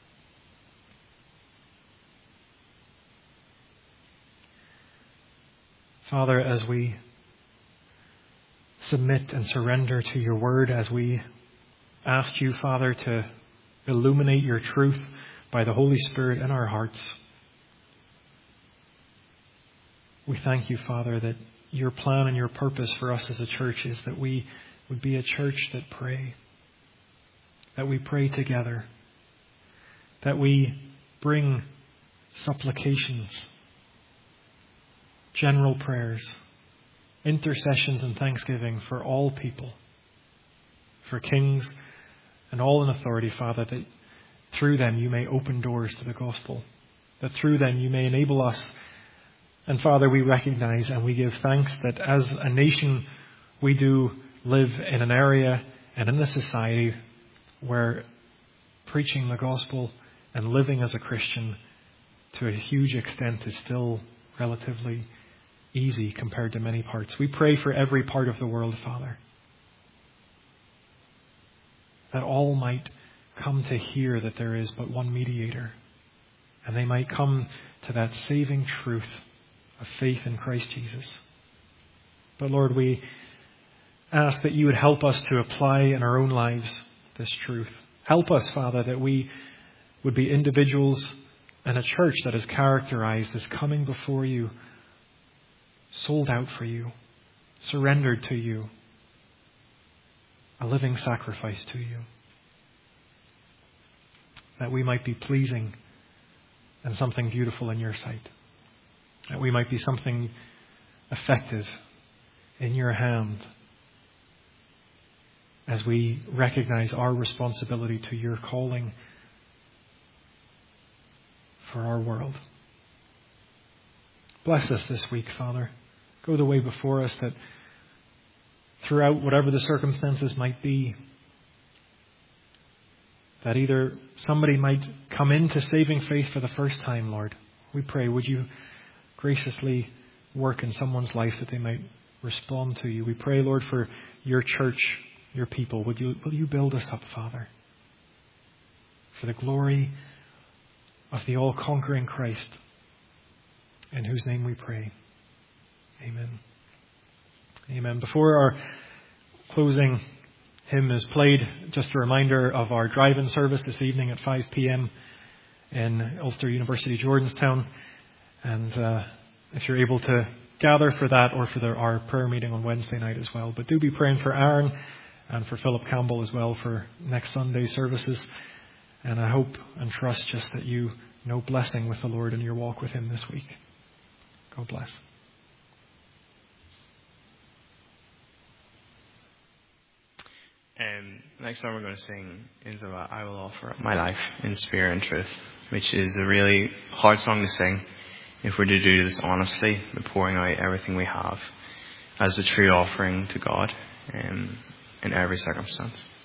Father, as we submit and surrender to your word, as we ask you, Father, to illuminate your truth by the Holy Spirit in our hearts, we thank you, Father, that your plan and your purpose for us as a church is that we would be a church that pray, that we pray together, that we bring supplications, general prayers, intercessions and thanksgiving for all people, for kings and all in authority, Father, that through them you may open doors to the gospel, that through them you may enable us. And Father, we recognize and we give thanks that as a nation we do live in an area and in a society where preaching the gospel and living as a Christian to a huge extent is still relatively easy compared to many parts. We pray for every part of the world, Father, that all might come to hear that there is but one mediator, and they might come to that saving truth of faith in Christ Jesus. But Lord, we ask that you would help us to apply in our own lives this truth. Help us, Father, that we would be individuals and a church that is characterized as coming before you, sold out for you, surrendered to you, a living sacrifice to you. That we might be pleasing and something beautiful in your sight. That we might be something effective in your hand as we recognize our responsibility to your calling for our world. Bless us this week, Father. Go the way before us, that throughout whatever the circumstances might be, that either somebody might come into saving faith for the first time, Lord. We pray, would you graciously work in someone's life that they might respond to you. We pray, Lord, for your church, your people. Would you, will you build us up, Father, for the glory of the all-conquering Christ, in whose name we pray. Amen. Amen. Before our closing hymn is played, just a reminder of our drive-in service this evening at five p.m. in Ulster University, Jordanstown. And uh, if you're able to gather for that, or for the, our prayer meeting on Wednesday night as well. But do be praying for Aaron and for Philip Campbell as well for next Sunday services. And I hope and trust just that you know blessing with the Lord in your walk with him this week. God bless. Um, next song we're going to sing is about I Will Offer Up My Life in Spirit and Truth, which is a really hard song to sing if we're to do this honestly, the pouring out everything we have as a true offering to God um, in every circumstance.